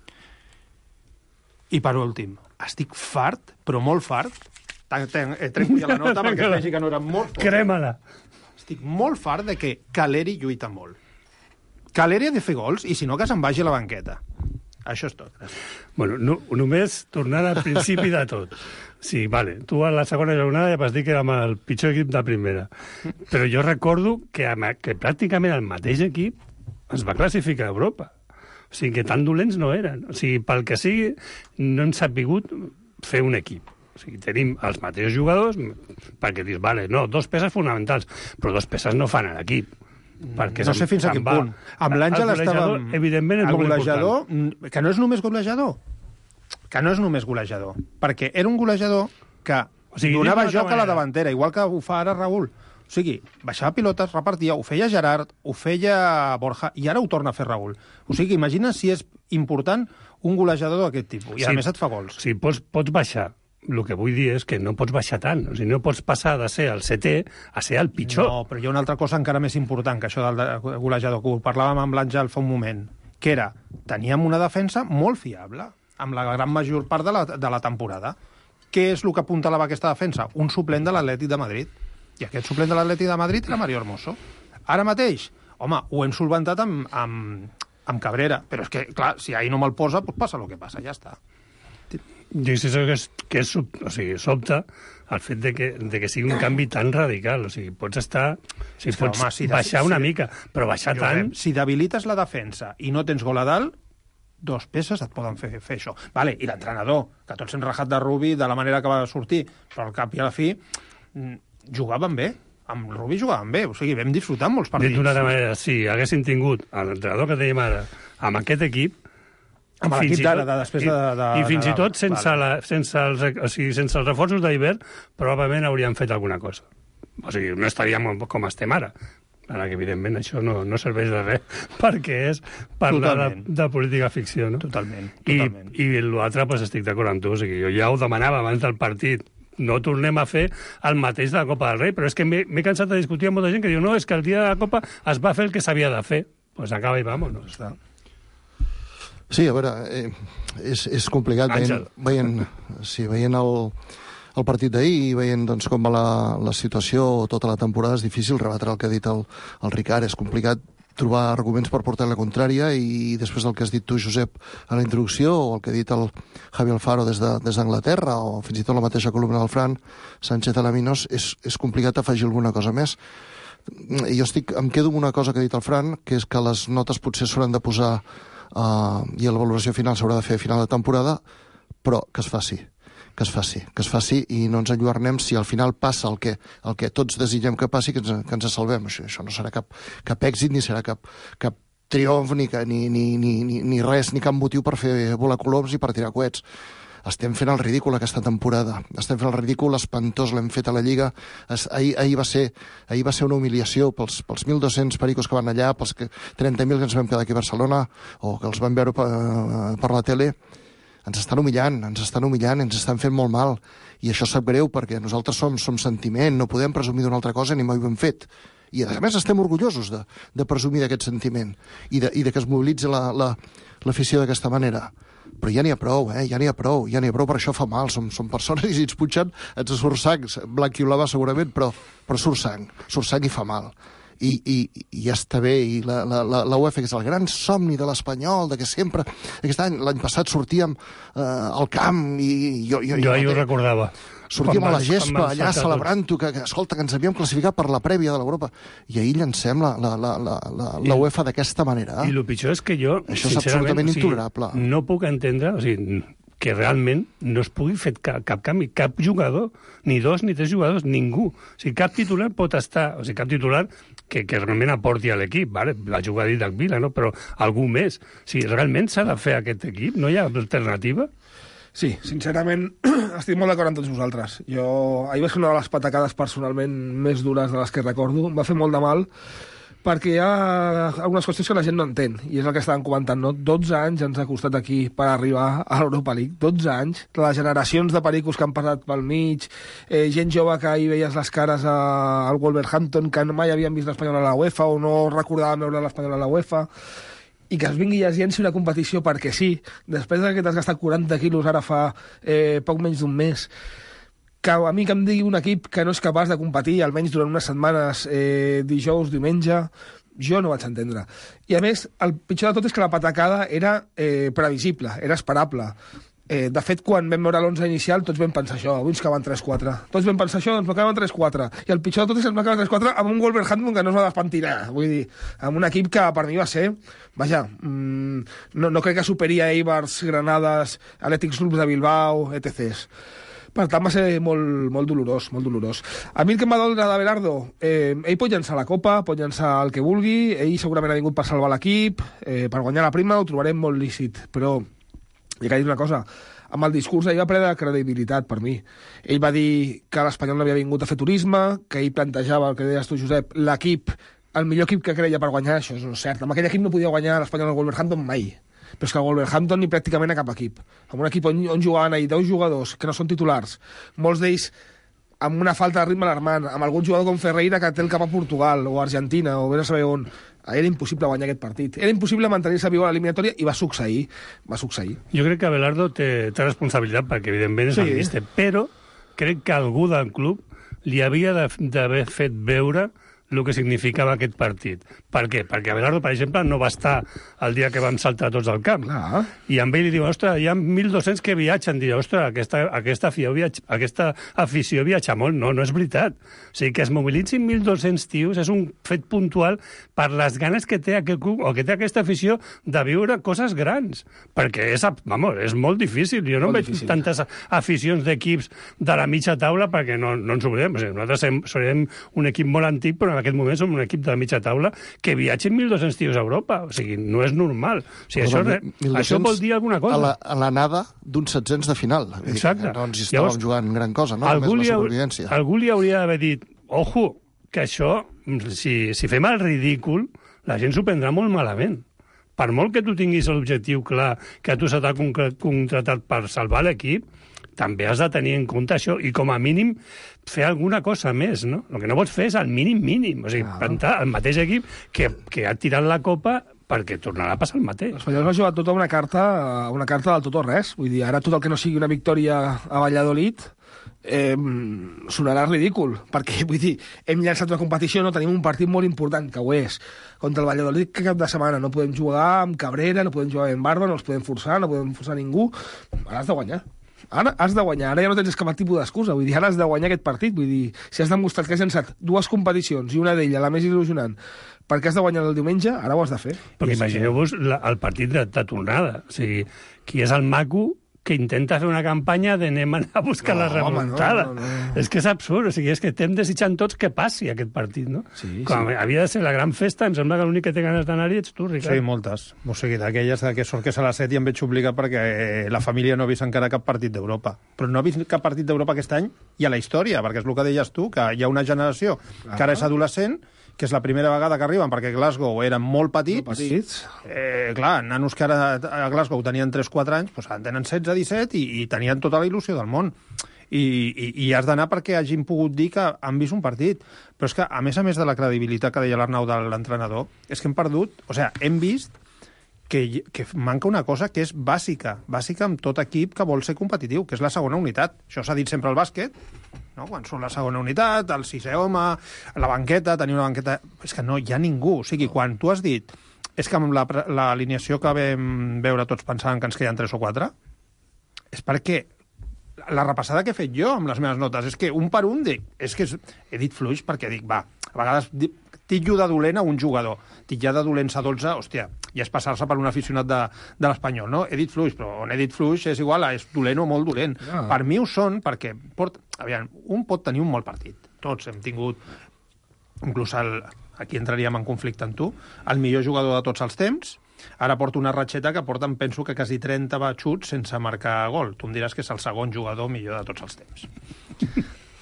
I per últim, estic fart, però molt fart, trenco ja la nota perquè es vegi que no era molt fort. Crema-la. Estic molt fart de que Caleri lluita molt. Caleri ha de fer gols i si no que se'n vagi a la banqueta. Això és tot. Gràcies. Bueno, no, només tornant al principi de tot. Sí, vale, tu a la segona jornada ja vas dir que érem el pitjor equip de primera. Però jo recordo que, que pràcticament el mateix equip es va classificar a Europa. O sigui que tan dolents no eren. O sigui, pel que sigui, no hem sabut fer un equip. O sigui, tenim els mateixos jugadors perquè dius, vale, no, dos peces fonamentals, però dos peces no fan a l'equip. No sé fins a quin punt. Amb l'Àngel estàvem... Evidentment, és el molt golejador, important. que no és només golejador, que no és només golejador, perquè era un golejador que o sigui, donava joc a la davantera, igual que ho fa ara Raül. O sigui, baixava pilotes, repartia, ho feia Gerard, ho feia Borja, i ara ho torna a fer Raül. O sigui, imagina si és important un golejador d'aquest tipus, i a sí, més et fa gols. Sí, pots, pots baixar. El que vull dir és que no pots baixar tant. O sigui, no pots passar de ser el setè a ser el pitjor. No, però hi ha una altra cosa encara més important que això del golejador, que ho parlàvem amb l'Àngel fa un moment, que era, teníem una defensa molt fiable, amb la gran major part de la, de la temporada. Què és el que apuntalava aquesta defensa? Un suplent de l'Atlètic de Madrid. I aquest suplent de l'Atlètic de Madrid era Mario Hermoso. Ara mateix, home, ho hem solventat amb, amb, amb Cabrera, però és que, clar, si ahir no me'l posa, doncs passa el que passa, ja està. Jo sé que és, que és o sigui, sobta el fet de que, de que sigui un canvi tan radical. O sigui, pots estar... O sigui, pots home, si baixar de, una si, mica, però baixar tant... Sé, si debilites la defensa i no tens gol a dalt, dos peces et poden fer, fer això. Vale, i l'entrenador, que tots hem rajat de Rubi de la manera que va sortir, però al cap i a la fi jugaven bé. amb el Rubí jugaven bé, o sigui, vam disfrutar molts partits. Dit d'una altra manera, si haguessin tingut l'entrenador que tenim ara amb aquest equip, amb l'equip d'ara, de, després de, de... I fins de, i tot sense, vale. la, sense, els, o sigui, sense els reforços d'hivern, probablement hauríem fet alguna cosa. O sigui, no estaríem com estem ara. Ara que, evidentment, això no, no serveix de res, perquè és parlar de, de política ficció, no? Totalment. totalment. I, i l'altre, pues, estic d'acord amb tu. O sigui, jo ja ho demanava abans del partit. No tornem a fer el mateix de la Copa del Rei, però és que m'he cansat de discutir amb molta gent que diu no, és que el dia de la Copa es va fer el que s'havia de fer. Doncs pues acaba i vámonos. Està. Sí, a veure, eh, és, és complicat veient, veient, sí, veient el, el partit d'ahir i veient doncs, com va la, la situació tota la temporada. És difícil rebatre el que ha dit el, el Ricard. És complicat trobar arguments per portar la contrària i després del que has dit tu, Josep, a la introducció, o el que ha dit el Javi Alfaro des d'Anglaterra, de, o fins i tot la mateixa columna del Fran Sánchez Alaminos, és, és complicat afegir alguna cosa més. Jo estic, em quedo amb una cosa que ha dit el Fran, que és que les notes potser s'hauran de posar Uh, i la valoració final s'haurà de fer a final de temporada, però que es faci, que es faci, que es faci i no ens enlluernem si al final passa el que, el que tots desitgem que passi, que ens, que ens salvem. Això, això no serà cap, cap èxit, ni serà cap, cap triomf, ni, ni, ni, ni, ni, ni res, ni cap motiu per fer volar coloms i per tirar coets. Estem fent el ridícul aquesta temporada. Estem fent el ridícul espantós, l'hem fet a la Lliga. Es, ahir, ahir, va ser, ahir va ser una humiliació pels, pels mil dos-cents pericos que van allà, pels que, trenta mil que ens vam quedar aquí a Barcelona, o que els vam veure per, per la tele. Ens estan humillant, ens estan humillant, ens estan fent molt mal. I això sap greu, perquè nosaltres som, som sentiment, no podem presumir d'una altra cosa ni mai ho hem fet. I, a més, estem orgullosos de, de presumir d'aquest sentiment i de, i de que es mobilitzi l'afició la, la, d'aquesta manera. Però ja n'hi ha prou, eh? Ja n'hi ha prou, ja n'hi ha prou, per això fa mal. Som, som persones i si ens punxen ens surt sang, blanc i blava segurament, però, però surt sang, surt sang i fa mal. I, i, i ja està bé, i la, la, la, la UEFA, que és el gran somni de l'Espanyol, de que sempre, aquest any, l'any passat sortíem eh, al camp i jo... Jo, jo ahir ho recordava. Sortíem a la gespa, allà celebrant-ho, que, que, escolta, que ens havíem classificat per la prèvia de l'Europa. I ahir llancem la, la, la, la, la, la UEFA d'aquesta manera. I el pitjor és que jo, això és absolutament o sigui, intolerable. No puc entendre, o sigui, que realment no es pugui fer cap, cap canvi, cap jugador, ni dos ni tres jugadors, ningú. O sigui, cap titular pot estar, o sigui, cap titular que, que realment aporti a l'equip, vale? La juga Didac Vila, no? Però algú més. O sigui, realment s'ha de fer aquest equip? No hi ha alternativa? Sí, sincerament, estic molt d'acord amb tots vosaltres. Jo ahir va ser una de les patacades personalment més dures de les que recordo. Em va fer molt de mal, perquè hi ha algunes qüestions que la gent no entén, i és el que estàvem comentant, no? dotze anys ens ha costat aquí per arribar a l'Europa League, dotze anys, les generacions de pericos que han passat pel mig, eh, gent jove que ahir veies les cares a, al Wolverhampton, que mai havien vist l'Espanyol a la UEFA, o no recordaven veure l'Espanyol a la UEFA, i que es vingui llegint si una competició perquè sí, després que t'has gastat quaranta quilos ara fa eh, poc menys d'un mes, que a mi que em digui un equip que no és capaç de competir almenys durant unes setmanes, eh, dijous, diumenge, jo no vaig entendre. I a més, el pitjor de tot és que la patacada era eh, previsible, era esperable. Eh, de fet, quan vam veure l'onze inicial, tots vam pensar això, avui ens caben tres quatre. Tots vam pensar això, ens caben tres quatre. I el pitjor de tot és que ens caben tres quatre amb un Wolverhampton que no es va despentinar. Vull dir, amb un equip que per mi va ser... Vaja, mmm, no, no crec que superi a Eibars, Granades, Athletic Clubs de Bilbao, etcètera. Per tant, va ser molt, molt dolorós, molt dolorós. A mi el que em va doldre d'Abelardo, eh, ell pot llançar la Copa, pot llançar el que vulgui, ell segurament ha vingut per salvar l'equip, eh, per guanyar la prima, ho trobarem molt lícit, però... I que ha dit una cosa, amb el discurs ell va perdre credibilitat per mi. Ell va dir que l'Espanyol no havia vingut a fer turisme, que ell plantejava, el que deies tu, Josep, l'equip, el millor equip que creia per guanyar, això és no cert. Amb aquell equip no podia guanyar l'Espanyol al Wolverhampton mai. Però és que el Wolverhampton ni pràcticament a cap equip. Amb un equip on, on jugaven ahir deu jugadors que no són titulars, molts d'ells amb una falta de ritme alarmant, amb algun jugador com Ferreira que té el cap a Portugal o Argentina o vés a saber on, era impossible guanyar aquest partit. Era impossible mantenir-se viu a l'eliminatòria i va succeir. Va succeir. Jo crec que Abelardo té, té responsabilitat perquè evidentment és sí. el míster, però crec que algú del club li havia d'haver fet veure el que significava aquest partit. Per què? Perquè Abelardo, per exemple, no va estar el dia que vam saltar tots al camp. Ah. I amb ell li diu, ostres, hi ha mil dos-cents que viatgen. Diu, ostres, aquesta, aquesta, viatja, aquesta afició viatja molt. No, no és veritat. O sigui, que es mobilitzin mil dos-cents tios és un fet puntual per les ganes que té aquest club o que té aquesta afició de viure coses grans. Perquè és, vamos, és molt difícil. Jo no veig difícil. Tantes aficions d'equips de la mitja taula perquè no, no ens oblidem. O sigui, nosaltres som, serem un equip molt antic, però en aquest moment som un equip de la mitja taula que viatgen mil dos-cents tios a Europa. O sigui, no és normal. O sigui, això, mil dos-cents això vol dir alguna cosa. A la, a la nada d'uns setzents de final. Exacte. No ens hi estàvem Llavors, jugant gran cosa, no? Algú Només li, la supervivència. Algú li hauria d'haver dit, ojo, que això, si, si fem el ridícul, la gent s'ho prendrà molt malament. Per molt que tu tinguis l'objectiu clar, que tu se t'ha contratat per salvar l'equip, també has de tenir en compte això i, com a mínim, fer alguna cosa més, no? El que no pots fer és el mínim mínim. O sigui, plantar el mateix equip que, que ha tirat la copa perquè tornarà a passar el mateix. Els Espanyols va jugar tota una carta, una carta del tot o res. Vull dir, ara tot el que no sigui una victòria a Valladolid eh, sonarà ridícul, perquè, vull dir, hem llançat una competició, no tenim un partit molt important, que ho és. Contra el Valladolid, que cap de setmana no podem jugar amb Cabrera, no podem jugar amb Barba, no els podem forçar, no podem forçar ningú. Ara has de guanyar. Ara has de guanyar, ara ja no tens cap tipus d'excusa, vull dir, ara has de guanyar aquest partit, vull dir, si has demostrat que has llançat dues competicions i una d'ella, la més il·lusionant, perquè has de guanyar el diumenge, ara ho has de fer. Perquè imagineu-vos el partit de, de tornada, o sigui, qui és el maco que intenta fer una campanya d'anem a buscar no, la remuntada. Home, no, no, no. És que és absurd, o sigui, és que estem desitjant tots que passi aquest partit, no? Sí, Com, sí. Havia de ser la gran festa, em sembla que l'únic que té ganes d'anar-hi ets tu, Ricard. Sí, moltes. O sigui, d'aquelles que sort que és a les set i em veig obligat perquè la família no ha vist encara cap partit d'Europa. Però no ha vist cap partit d'Europa aquest any i a la història, perquè és el que deies tu, que hi ha una generació ah. que ara és adolescent, que és la primera vegada que arriben, perquè Glasgow eren molt petits. Molt petits. Eh, clar, nanos que ara a Glasgow tenien tres quatre anys, doncs en tenen setze disset i, i tenien tota la il·lusió del món. I, i, i has d'anar perquè hagin pogut dir que han vist un partit. Però és que, a més a més de la credibilitat que deia l'Arnau de l'entrenador, és que hem perdut, o sigui, hem vist que, que manca una cosa que és bàsica, bàsica amb tot equip que vol ser competitiu, que és la segona unitat. Això s'ha dit sempre al bàsquet, no? Quan són la segona unitat, el sisè home, la banqueta, tenir una banqueta... És que no hi ha ningú. O sigui, quan tu has dit és que amb l'alineació que vam veure tots pensant que ens queien tres o quatre, és perquè la repassada que he fet jo amb les meves notes és que un per un dic, és que és, he dit fluix perquè dic, va, a vegades titllo de dolent a un jugador, titllar de dolents a dotze, hòstia, ja és passar-se per un aficionat de, de l'Espanyol, no? He dit fluix, però on he dit fluix és igual a és dolent o molt dolent. Ah. Per mi ho són perquè port... Aviam, un pot tenir un molt partit. Tots hem tingut, inclús el, aquí entraríem en conflicte amb tu, el millor jugador de tots els temps. Ara porto una ratxeta que porten, penso que quasi trenta xuts sense marcar gol. Tu em diràs que és el segon jugador millor de tots els temps.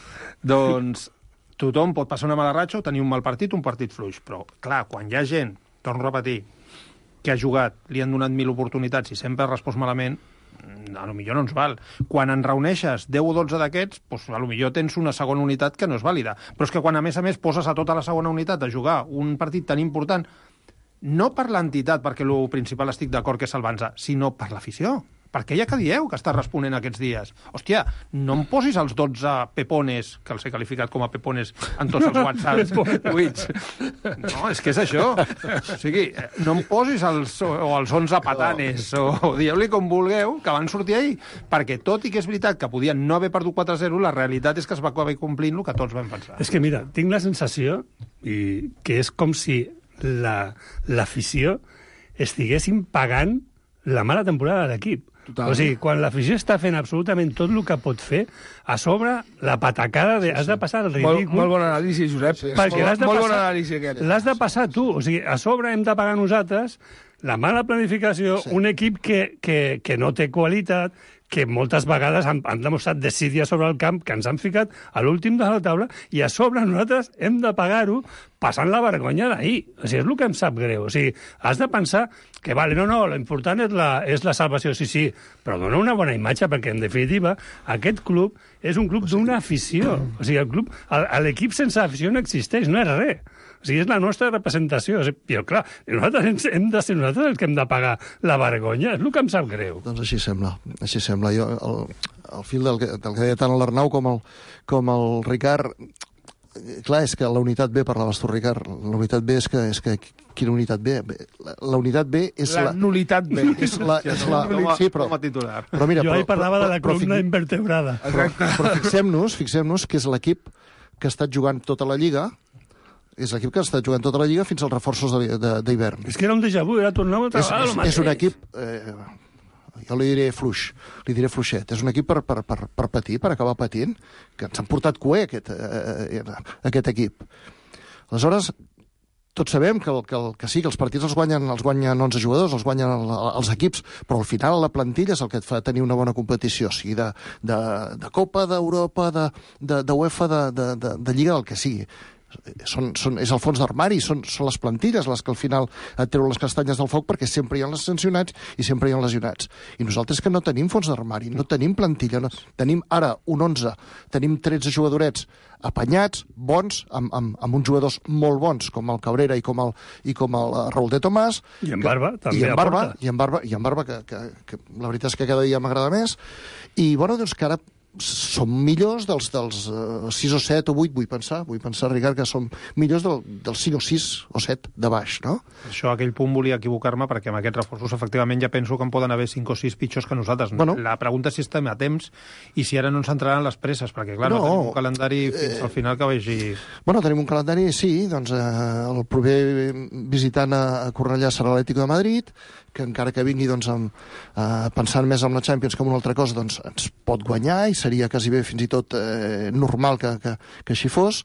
Doncs tothom pot passar una mala ratxa o tenir un mal partit, un partit fluix. Però, clar, quan hi ha gent, torno a repetir, que ha jugat, li han donat mil oportunitats i sempre ha respost malament, a lo millor no ens val. Quan en reuneixes deu o dotze d'aquests, doncs a lo millor tens una segona unitat que no és vàlida. Però és que quan, a més a més, poses a tota la segona unitat a jugar un partit tan important, no per l'entitat, perquè el principal estic d'acord que és salvar-nos, sinó per l'afició. Per què ja que dieu que està responent aquests dies? Hòstia, no em posis els dotze pepones, que els he qualificat com a pepones en tots els whatsapps buits. No, és que és això. O sigui, no em posis els, o els onze patanes, o, o dieu-li com vulgueu, que van sortir ahir. Perquè tot i que és veritat que podien no haver perdut quatre zero, la realitat és que es va acabar complint el que tots vam pensar. És que, mira, tinc la sensació i que és com si l'afició la, estiguessin pagant la mala temporada de l'equip. Total. O sigui, quan l'afició està fent absolutament tot el que pot fer, a sobre la patacada de... Sí, sí. Has de passar el ridícul... Molt, molt bon anàlisi, Josep. Sí, perquè molt, l'has de, molt passar, bon anàlisi, aquest. L'has de passar tu. O sigui, a sobre hem de pagar nosaltres la mala planificació, sí. Un equip que, que, que no té qualitat, que moltes vegades han, han demostrat desídia sobre el camp, que ens han ficat a l'últim de la taula, i a sobre nosaltres hem de pagar-ho passant la vergonya d'ahir. O sigui, és el que em sap greu. O sigui, has de pensar que, vale, no, no, l'important és la, és la salvació, sí, sí, però dona una bona imatge, perquè, en definitiva, aquest club és un club d'una afició. O sigui, el club, l'equip sense afició no existeix, no és res. O sigui, és la nostra representació. O sigui, però, clar, nosaltres hem de ser nosaltres els que hem de pagar la vergonya. És el que em sap greu. Doncs així sembla. Així sembla. Jo, el, el fil del que, del que deia tant l'Arnau com el, com el Ricard, clar, és que la unitat B, parlaves tu, Ricard, la unitat B és que, és que quina unitat B? La, la unitat B és la... La nulitat B. És la, és la, com, a, sí, però, com a titular. Però mira, jo però, ahir parlava però, de la columna però, invertebrada. Però, però fixem-nos, fixem-nos que és l'equip que ha estat jugant tota la Lliga, és l'equip que ha estat jugant tota la Lliga fins als reforços d'hivern. És que era un déjà vu, era tornar a treballar el mateix. És un equip... Eh, jo li diré fluix, li diré fluixet. És un equip per, per, per, per patir, per acabar patint, que ens han portat cué, aquest, eh, aquest equip. Aleshores, tots sabem que, el, que, el, que sí, que els partits els guanyen, els guanyen onze jugadors, els guanyen el, els equips, però al final la plantilla és el que et fa tenir una bona competició, o sigui, de, de, de Copa, d'Europa, de, de, de UEFA, de, de, de, de Lliga, del que sigui. Són, són, és el fons d'armari, són, són les plantilles les que al final et treuen les castanyes del foc, perquè sempre hi ha les sancionats i sempre hi ha lesionats. I nosaltres que no tenim fons d'armari, no tenim plantilla, no, tenim ara un onze, tenim tretze jugadorets apanyats, bons, amb, amb, amb uns jugadors molt bons, com el Cabrera i com el, i com el Raúl de Tomàs. I en Barba, que, també i en Barba, aporta. I en Barba, i en Barba que, que, que la veritat és que cada dia m'agrada més. I, bueno, doncs que ara som millors dels, dels uh, sis o set o vuit, vull pensar, vull pensar, Ricard, que som millors del, dels cinc o sis o set de baix, no? Això, aquell punt volia equivocar-me, perquè amb aquests reforços, efectivament, ja penso que en poden haver cinc o sis pitjors que nosaltres. Bueno. La pregunta és si estem a temps i si ara no ens entraran les presses, perquè, clar, no, no tenim un calendari fins al final que vagi... Bueno, tenim un calendari, sí, doncs eh, el proper visitant a Cornellà serà l'Atlético de Madrid, que encara que vingui doncs, amb, eh, pensant més en la Champions que en una altra cosa, doncs ens pot guanyar i seria quasi bé fins i tot eh, normal que, que, que així fos.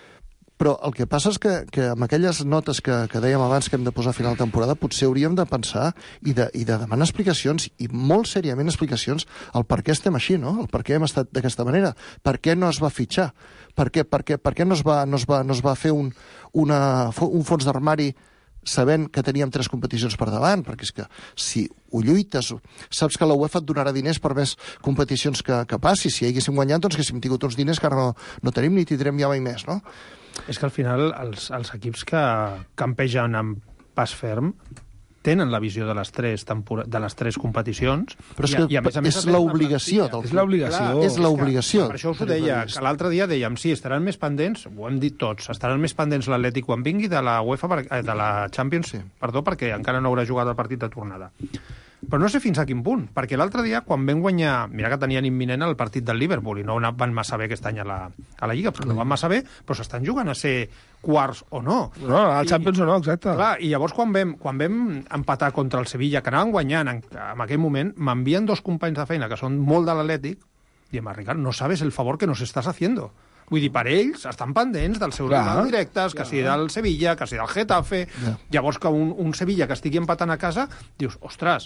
Però el que passa és que, que amb aquelles notes que, que dèiem abans que hem de posar a final de temporada, potser hauríem de pensar i de, i de demanar explicacions, i molt seriament explicacions, el per què estem així, no? El per què hem estat d'aquesta manera, per què no es va fitxar, per què, per què, per què no, es va, no, es va, no es va fer un, una, un fons d'armari sabent que teníem tres competicions per davant, perquè és que si ho lluites, saps que la UEFA et donarà diners per més competicions que, que passi. Si haguéssim guanyat, doncs haguéssim tingut uns diners que ara no, no tenim ni tindrem ja mai més, no? És que al final els, els equips que campegen amb pas ferm tenen la visió de les tres, tempor... de les tres competicions. Però és que i, i a més a més, és l'obligació. Del... És l'obligació. És l'obligació. Per això us ho deia, que l'altre dia dèiem, sí, estaran més pendents, ho hem dit tots, estaran més pendents l'Atlètic quan vingui de la UEFA, de la Champions, sí. Perdó, perquè encara no haurà jugat el partit de tornada. Però no sé fins a quin punt, perquè l'altre dia, quan vam guanyar... Mira que tenien imminent el partit del Liverpool i no van massa bé aquest any a la, a la Lliga, però no van massa bé, però s'estan jugant a ser quarts o no. No, al Champions o no, exacte. Clar, i llavors quan vam, quan vam empatar contra el Sevilla, que anaven guanyant en, en aquell moment, m'envien dos companys de feina que són molt de l'Atlètic, i em va, Ricard, no sabes el favor que nos estás haciendo. Vull dir, per ells estan pendents dels seus rivals directes, que sigui del Sevilla, que sigui del Getafe. Yeah. Llavors que un, un Sevilla que estigui empatant a casa, dius, ostres...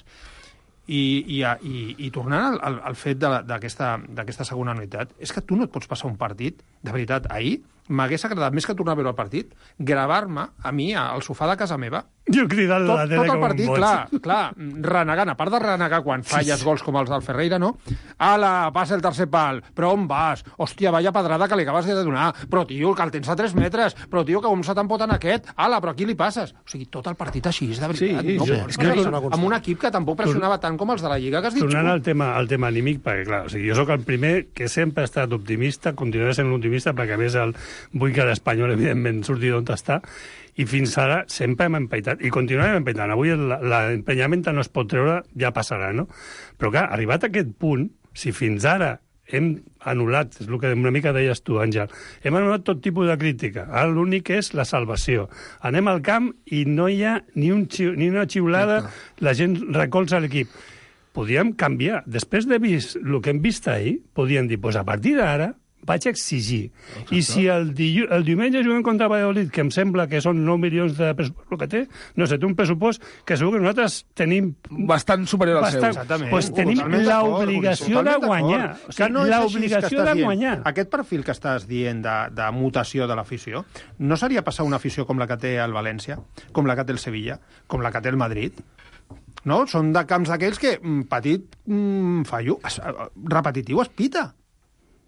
I, i, i, i tornant al, al, al fet d'aquesta segona unitat, és que tu no et pots passar un partit, de veritat, ahir m'hagués agradat, més que tornar a veure el partit, gravar-me a mi al sofà de casa meva. Jo cridant tot, la tele tot el com partit, un clar, clar, renegant, a part de renegar quan falles gols com els del Ferreira, no? Ala, passa el tercer pal, però on vas? Hòstia, vaya pedrada que li acabes de donar, però tio, que el tens a tres metres, però tio, que com se t'empoten aquest, ala, però aquí li passes. O sigui, tot el partit així, és de veritat. Sí, no? sí, És que amb un equip que tampoc pressionava tant com els de la Lliga que has dit. Tornant al tema, al tema anímic, perquè clar, o sigui, jo sóc el primer que sempre ha estat optimista, continuaré sent optimista, perquè a més el, vull que l'Espanyol, evidentment, surti d'on està, i fins ara sempre hem empaitat, i continuarem empaitant. Avui l'empenyament no es pot treure, ja passarà, no? Però clar, arribat a aquest punt, si fins ara hem anul·lat, és el que una mica deies tu, Àngel, hem anul·lat tot tipus de crítica. Ara l'únic és la salvació. Anem al camp i no hi ha ni, un xiu, ni una xiulada, la gent recolza l'equip. Podíem canviar. Després de vist el que hem vist ahir, podíem dir, pues a partir d'ara vaig exigir. Exacte. I si el, di el diumenge juguem contra Valladolid, que em sembla que són nou milions de pressupost el que té, no sé, té un pressupost que segur que nosaltres tenim... Bastant superior al bastant, seu. Exactament. Pues tenim l'obligació de guanyar. O sigui, no l'obligació de guanyar. Aquest perfil que estàs dient de, de mutació de l'afició, no seria passar una afició com la que té el València, com la que té el Sevilla, com la que té el Madrid? No? Són de camps d'aquells que petit mm, fallo, es, repetitiu es pita.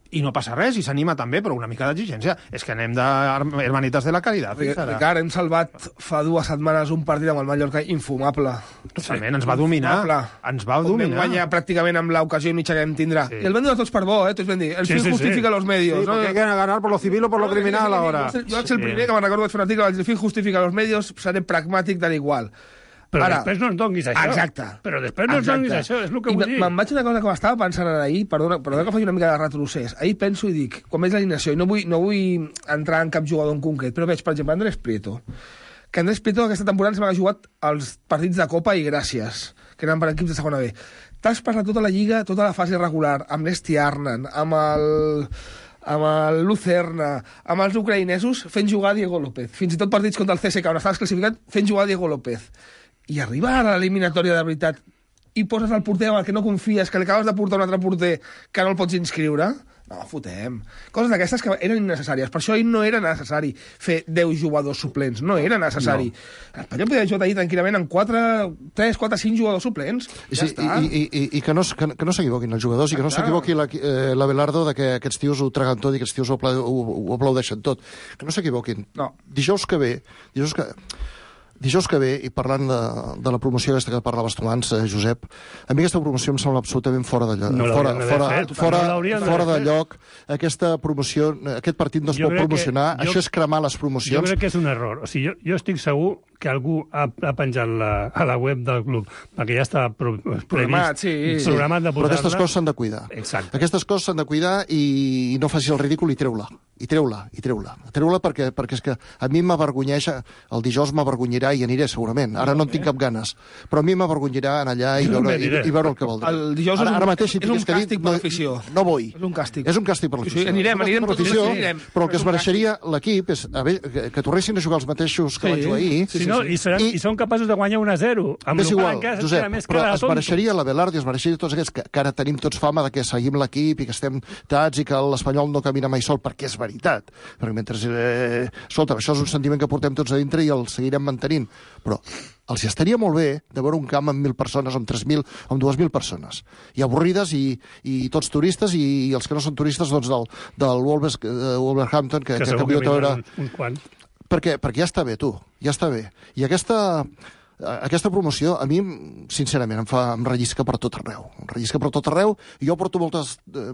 i no passa res, i s'anima també, però una mica d'exigència. És que anem de hermanitas de la caridad. Ricard, hem salvat fa dues setmanes un partit amb el Mallorca infumable. Totalment, ens va dominar. Ens va On dominar. vam guanyar pràcticament amb l'ocasió mitja que vam tindre. Sí. I el van donar tots per bo, eh? Tots vam dir, el Sí, fin sí, justifica sí. los medios. Sí, ¿no? porque hay que ganar por lo civil o por lo criminal ahora. Jo vaig ser el Sí. primer que me'n recordo vaig fer un article, el fin justifica los medios, seré pragmàtic de l'igual. Però Ara, després no ens donguis això. Exacte. Però després no ens donguis això, és el que I vull dir. me'n vaig una cosa que m'estava pensant ara ahir, perdona, perdona que faci una mica de retrocés. Ahir penso i dic, quan veig l'alineació, i no vull, no vull entrar en cap jugador en concret, però veig, per exemple, Andrés Prieto, que Andrés Prieto aquesta temporada ens va jugat els partits de Copa i gràcies, que eren per equips de segona B. T'has passat tota la Lliga, tota la fase regular, amb l'Esti Arnan, amb el amb el Lucerna, amb els ucraïnesos, fent jugar Diego López. Fins i tot partits contra el C S K, on estaves classificat, fent jugar Diego López. I arribar a l'eliminatòria de veritat i poses el porter amb el que no confies, que li acabes de portar un altre porter que no el pots inscriure, no, fotem. Coses d'aquestes que eren innecessàries. Per això ahir no era necessari fer deu jugadors suplents. No era necessari. No. L'Espanyol podia jugar ahir tranquil·lament amb quatre, tres, quatre, cinc jugadors suplents. Ja Sí, està. i, i, i, i que no, que, que no s'equivoquin els jugadors i que no s'equivoqui la, eh, l'Abelardo de que aquests tios ho traguen tot i aquests tios ho, apla, ho, ho aplaudeixen tot. Que no s'equivoquin. No. Dijous que ve, dijous que... Dijous que ve, i parlant de, de la promoció aquesta que parlaves tu abans, eh, Josep, a mi aquesta promoció em sembla absolutament fora de lloc. No fora, l'haurien d'haver fora, fet, fora, no l'haurien fora d'haver de fet. lloc. Aquesta promoció, aquest partit no es Jo pot crec que- promocionar. jo- Això és cremar les Jo promocions. crec que és un error. O sigui, jo, jo estic segur que algú ha, ha penjat la, a la web del club, perquè ja està pro, Programat, previst, sí. programat de Però posar-la. aquestes coses s'han de cuidar. Exacte. Aquestes coses s'han de cuidar i, i no facis el ridícul i treu-la. I treu-la, i treu-la. Treu-la perquè, perquè és que a mi m'avergonyeix, el dijous m'avergonyirà i aniré segurament. Ara no en tinc cap ganes. Però a mi m'avergonyirà anar allà i Jo veure, també i, aniré. i veure el que valdrà. El dijous ara, és un- ara mateix, si és un tingués que dir, càstig per l'afició. No vull. És un càstig. És un càstig per Sí, l'afició. sí, anirem, És un càstig anirem per tots, l'afició, sí, anirem. però el que És es un mereixeria l'equip és a veure, que, que tornessin a jugar els mateixos que Sí. van jugar ahir. Si no, i, seran, I, i són capaços de guanyar un a zero. Amb És el qual igual, encara Josep, se'ns queda més però cara de es tonto. mereixeria l'Abelardo i es mereixeria tots aquests que, que ara tenim tots fama de que seguim l'equip i que estem tats i que l'Espanyol no camina mai sol, perquè és veritat. Perquè mentre... Eh, escolta, això és un sentiment que portem tots a dintre i el seguirem mantenint. Però els estaria molt bé de veure un camp amb mil persones, amb tres mil, amb dues mil persones. I avorrides i, i tots turistes i, i els que no són turistes doncs del, del Wolves, eh, Wolverhampton, que, Que que, que segur que canvia a veure... vindran uns quants. Perquè, perquè ja està bé, tu, ja està bé. I aquesta, aquesta promoció, a mi, sincerament, em, fa, em rellisca per tot arreu. Em rellisca per tot arreu, i jo porto moltes... Eh,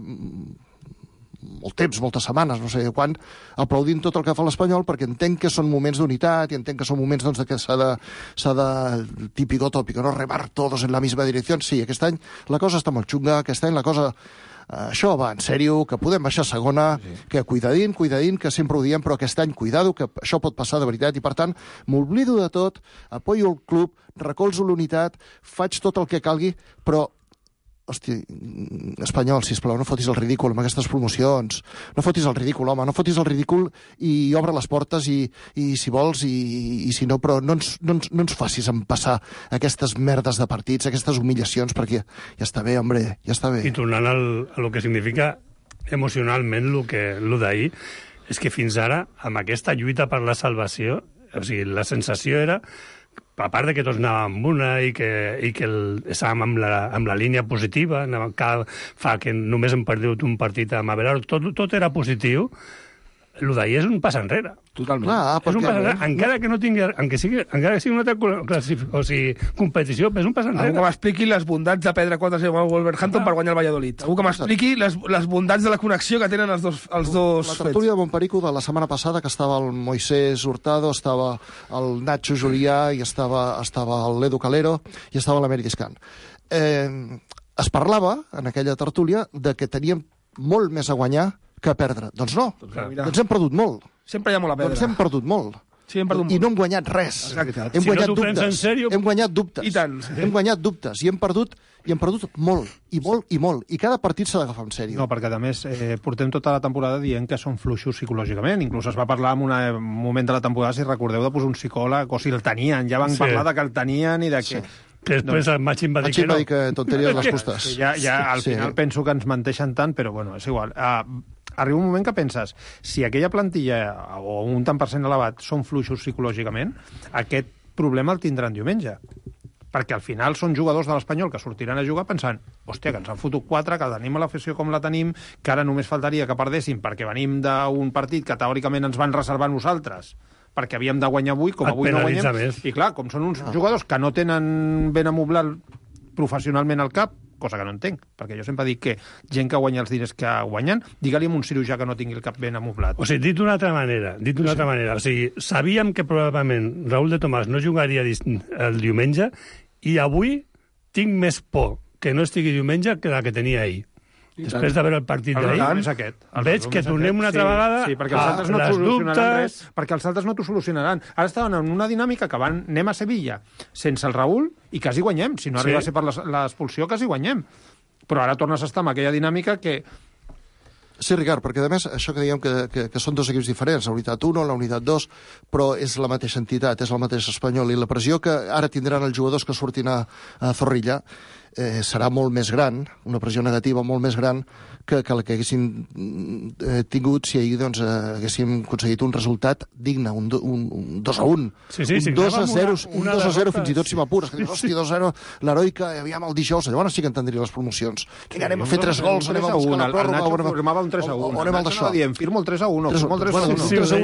molt temps, moltes setmanes, no sé quan, aplaudint tot el que fa l'Espanyol, perquè entenc que són moments d'unitat i entenc que són moments doncs, de que s'ha de, s'ha de típico tòpico, no? Remar todos en la misma direcció. Sí, aquest any la cosa està molt xunga, aquest any la cosa... Uh, això va en sèrio, que podem baixar a segona, sí. que cuidadín, cuidadín, que sempre ho diem, però aquest any cuidado, que això pot passar de veritat, i per tant, m'oblido de tot, apoyo el club, recolzo l'unitat, faig tot el que calgui, però hosti, Espanyol, sisplau, no fotis el ridícul amb aquestes promocions. No fotis el ridícul, home, no fotis el ridícul i obre les portes i, i si vols, i, i si no, però no ens, no, ens, no ens facis empassar aquestes merdes de partits, aquestes humiliacions, perquè ja està bé, hombre, ja està bé. I tornant al, a lo que significa emocionalment lo que lo d'ahir, és que fins ara, amb aquesta lluita per la salvació, o sigui, la sensació era, a part de que tots anàvem amb una i que, i que el, estàvem amb la, amb la línia positiva, anàvem, cada, fa que només hem perdut un partit amb Abelardo, tot, tot era positiu, el d'ahir és un pas enrere. Totalment. Clar, és un perquè- pas enrere, encara que no tingui, encara sigui, encara que sigui una altra classific, o sigui, competició, però és un pas Algú enrere. que m'expliqui les bondats de perdre quatre a zero al Wolverhampton per guanyar el Valladolid. Algú que m'expliqui les, les bondats de la connexió que tenen els dos, els dos La tertúlia de Montperico de la setmana passada, que estava el Moisés Hurtado, estava el Nacho Julià i estava, estava l'Edu Calero i estava l'Amèric Iscan. Eh, es parlava, en aquella tertúlia, de que teníem molt més a guanyar que a perdre. Doncs no, mira. doncs hem perdut molt. Sempre hi ha molt a perdre. Doncs hem perdut molt. Sí, hem perdut I molt. no hem guanyat res. Exacte. Hem Si no guanyat t'ho prens dubtes. en sèrio- Hem guanyat dubtes. I tant. Hem guanyat dubtes. I hem perdut, i hem perdut molt, i molt, i molt. I cada partit s'ha d'agafar en sèrio. No, perquè a més eh, portem tota la temporada dient que són fluixos psicològicament. Inclús es va parlar en una- un moment de la temporada, si recordeu, de posar un psicòleg, o si el tenien. Ja van Sí. parlar de que el tenien i de que... Sí. Que després el Machín va dir Machín que no. va dir que tonteries les costes. Sí, ja, ja al Sí. final penso que ens menteixen tant, però bueno, és igual. Uh, arriba un moment que penses, si aquella plantilla, o un tant per cent elevat, són fluixos psicològicament, aquest problema el tindran diumenge. perquè al final són jugadors de l'Espanyol que sortiran a jugar pensant, hòstia, que ens han fotut quatre, que tenim l'afició com la tenim, que ara només faltaria que perdéssim perquè venim d'un partit que teòricament ens van reservar nosaltres, perquè havíem de guanyar avui, com avui no guanyem. Més. I clar, com són uns ah. jugadors que no tenen ben amoblat professionalment al cap, cosa que no entenc, perquè jo sempre dic que gent que guanya els diners que guanyen, digue-li a un cirurgià que no tingui el cap ben amoblat. O sigui, dit d'una altra manera, dit d'una sí. altra manera, o sigui, sabíem que probablement Raúl de Tomàs no jugaria el diumenge i avui tinc més por que no estigui diumenge que la que tenia ahir. Després de veure el partit d'ahir, veig que tornem una altra vegada sí, sí, perquè els altres no les dubtes... res, perquè els altres no t'ho solucionaran. Ara estaven en una dinàmica que van, anem a Sevilla sense el Raúl i quasi guanyem. Si no arriba sí. a ser per l'expulsió, quasi guanyem. Però ara tornes a estar amb aquella dinàmica que... Sí, Ricard, perquè a més això que dèiem que, que, que són dos equips diferents, la unitat un, la unitat dos, però és la mateixa entitat, és el mateix Espanyol, i la pressió que ara tindran els jugadors que surtin a, a Zorrilla eh, serà molt més gran, una pressió negativa molt més gran que, que la que haguessin eh, tingut si ahir doncs, eh, haguéssim aconseguit un resultat digne, un, un, un dos a un, sí, sí, un sí, dos a zero, una, una un dos a zero fins i tot sí. si m'apures, que dius, hòstia, dos a zero, l'heroica, aviam el dijous, llavors sí que entendria les promocions. Que anem a fer tres gols, anem a buscar la pròrroga... El Nacho firmava un tres a un. O anem al d'això. Firmo el tres a un, firmo el tres a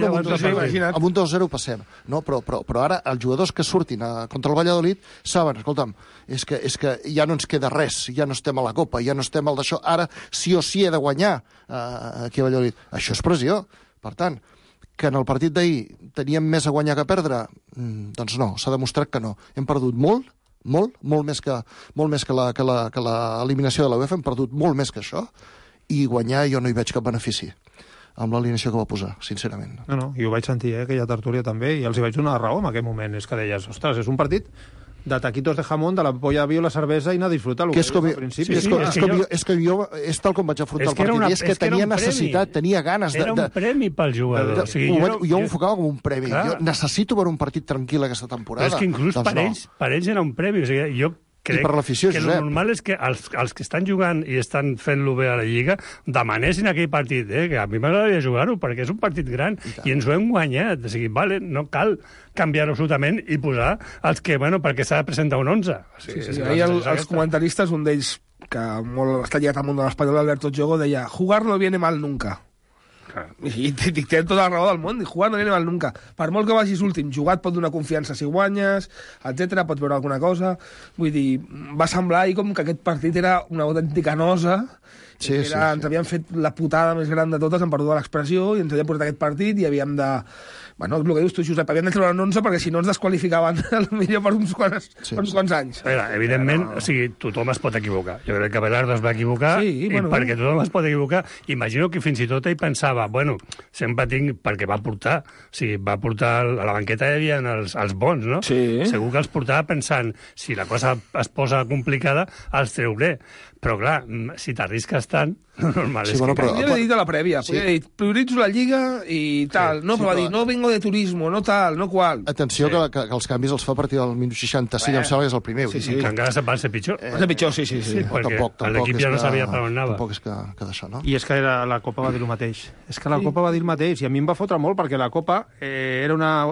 un. Amb un dos a zero passem. No, però, però, però ara els jugadors que surtin a, contra el Valladolid saben, escolta'm, és que, és que ja no ens queda res, ja no estem a la Copa, ja no estem al d'això, ara sí o sí he de guanyar uh, aquí a Valladolid. Això és pressió. Per tant, que en el partit d'ahir teníem més a guanyar que a perdre, mm, doncs no, s'ha demostrat que no. Hem perdut molt, molt, molt més que, molt més que la, que la, que l'eliminació de la UEFA, hem perdut molt més que això, i guanyar jo no hi veig cap benefici amb l'alineació que va posar, sincerament. No, no, i ho vaig sentir, eh, aquella tertúlia també, i els hi vaig donar raó en aquell moment, és que deies, ostres, és un partit de taquitos de jamón, de la polla viu, la cervesa i anar a disfrutar el que, que és com, al principi. Sí, és, com, és, que jo, és que jo, és tal com vaig afrontar el partit, una, és que és tenia que necessitat, tenia ganes de... Era un premi pel jugador. De, de, o sigui, jo, jo, jo ho enfocava com un premi. Clar. Jo necessito veure un partit tranquil aquesta temporada. Però és que inclús doncs per, ells, no. per ells era un premi. O sigui, jo crec per que el normal és que els, els que estan jugant i estan fent-lo bé a la Lliga demanessin aquell partit, eh? Que a mi m'agradaria jugar-ho, perquè és un partit gran i, i ens ho hem guanyat. O sigui, vale, no cal canviar-ho absolutament i posar els que, bueno, perquè s'ha de presentar un onze. O sigui, sí, sí, ahir el, els comentaristes, un d'ells que molt està lligat al món de l'Espanyol, Alberto Jogo, deia, jugar no viene mal nunca. I dic, té tota la raó del món, i jugar no viene mal nunca. Per molt que vagis últim, jugat pot donar confiança si guanyes, etcètera, pots veure alguna cosa. Vull dir, va semblar ahir com que aquest partit era una autèntica nosa, sí, era, sí, sí. Ens havien fet la putada més gran de totes, em perdó l'expressió, i ens havien posat aquest partit i havíem de... Bueno, el que dius tu, Josep, havien de treure un onze perquè si no ens desqualificaven millor per uns quants, sí, per uns quants anys. Veure, evidentment, no. O sigui, tothom es pot equivocar. Jo crec que Belardo es va equivocar, sí, i bueno, perquè tothom es pot equivocar. Imagino que fins i tot ell pensava, bueno, sempre tinc... perquè va portar, o sigui, va portar a la banqueta hi havia els, els bons, no? Sí. Segur que els portava pensant, si la cosa es posa complicada, els treuré. Però, clar, si t'arrisques tant, normal sí, és bueno, que... Però, podria haver dit a la prèvia, sí. Podria haver dit, prioritzo la Lliga i tal. Sí, no, sí, però va dir, no vengo de turismo, no tal, no qual. Atenció, sí. que, que, que els canvis els fa a partir del minut seixanta-cinc, eh. em sembla que és el primer. Sí, sí. Que encara se'n va ser pitjor. Eh, va ser pitjor, sí, sí. sí. sí perquè tampoc, tampoc l'equip ja no sabia per on anava. Tampoc és que, que d'això, no? I és que era, la Copa va dir el mateix. És que la sí. Copa va dir el mateix, i a mi em va fotre molt, perquè la Copa eh, era una,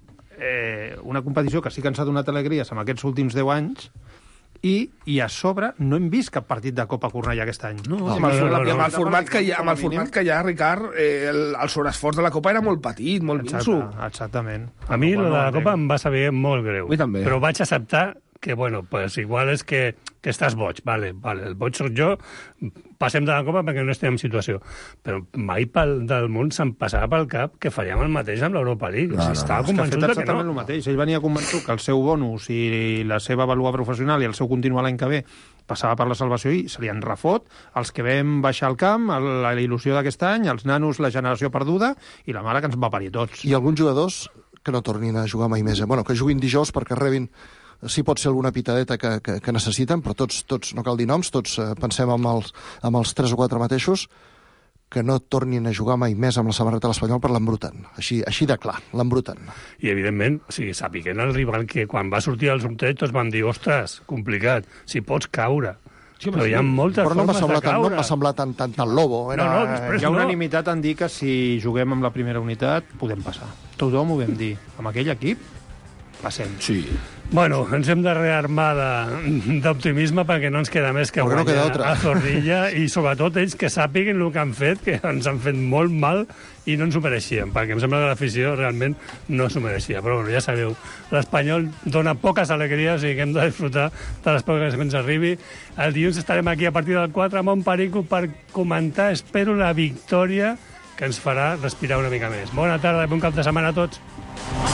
eh, una competició que sí que ens ha donat alegries en aquests últims deu anys, I, i a sobre no hem vist cap partit de Copa Cornellà aquest any. No, no, amb, el, no, no, no, amb el format que hi ha, amb el format que hi ha, Ricard, eh, el, el sobreesforç de la Copa era molt petit, molt minso. Exactament. A mi la de la Copa em va saber molt greu. A mi també. Però vaig acceptar que, bueno, pues igual és que, que estàs boig. Vale, vale, el boig soc jo, passem de la Copa perquè no estem en situació. Però mai pel, del món se'm passava pel cap que faríem el mateix amb l'Europa League. No, o sigui, no, estava no, convençut que, que no. El mateix. Ell venia convençut que el seu bonus i la seva vàlua professional i el seu continuar l'any que ve passava per la salvació i se li en refot els que vam baixar al camp, la il·lusió d'aquest any, els nanos, la generació perduda i la mare que ens va parir tots. I alguns jugadors que no tornin a jugar mai més. Bueno, que juguin dijous perquè rebin sí pot ser alguna pitadeta que, que, que necessiten, però tots, tots, no cal dir noms, tots eh, pensem amb els, amb els tres o quatre mateixos, que no tornin a jugar mai més amb la samarreta de l'Espanyol per l'embruten. Així, així de clar, l'embruten. I, evidentment, o sigui, sàpiguen el rival que quan va sortir als sorteig tots van dir, ostres, complicat, si pots caure. Sí, però hi ha moltes però no formes de caure. No m'ha semblat tan, tan, tan lobo. Era... No, no, després hi ha no. unanimitat en dir que si juguem amb la primera unitat podem passar. Tothom ho vam dir. Amb aquell equip passem. Sí. Bueno, ens hem de rearmar d'optimisme perquè no ens queda més que guanyar no a Zorrilla i sobretot ells que sàpiguen el que han fet, que ens han fet molt mal i no ens ho mereixíem, perquè em sembla que l'afició realment no s'ho mereixia. Però bueno, ja sabeu, l'Espanyol dona poques alegries, o sigui que hem de disfrutar de les poques que ens arribi. El dilluns estarem aquí a partir del quatre a Montperico per comentar, espero, la victòria que ens farà respirar una mica més. Bona tarda i bon cap de setmana a tots.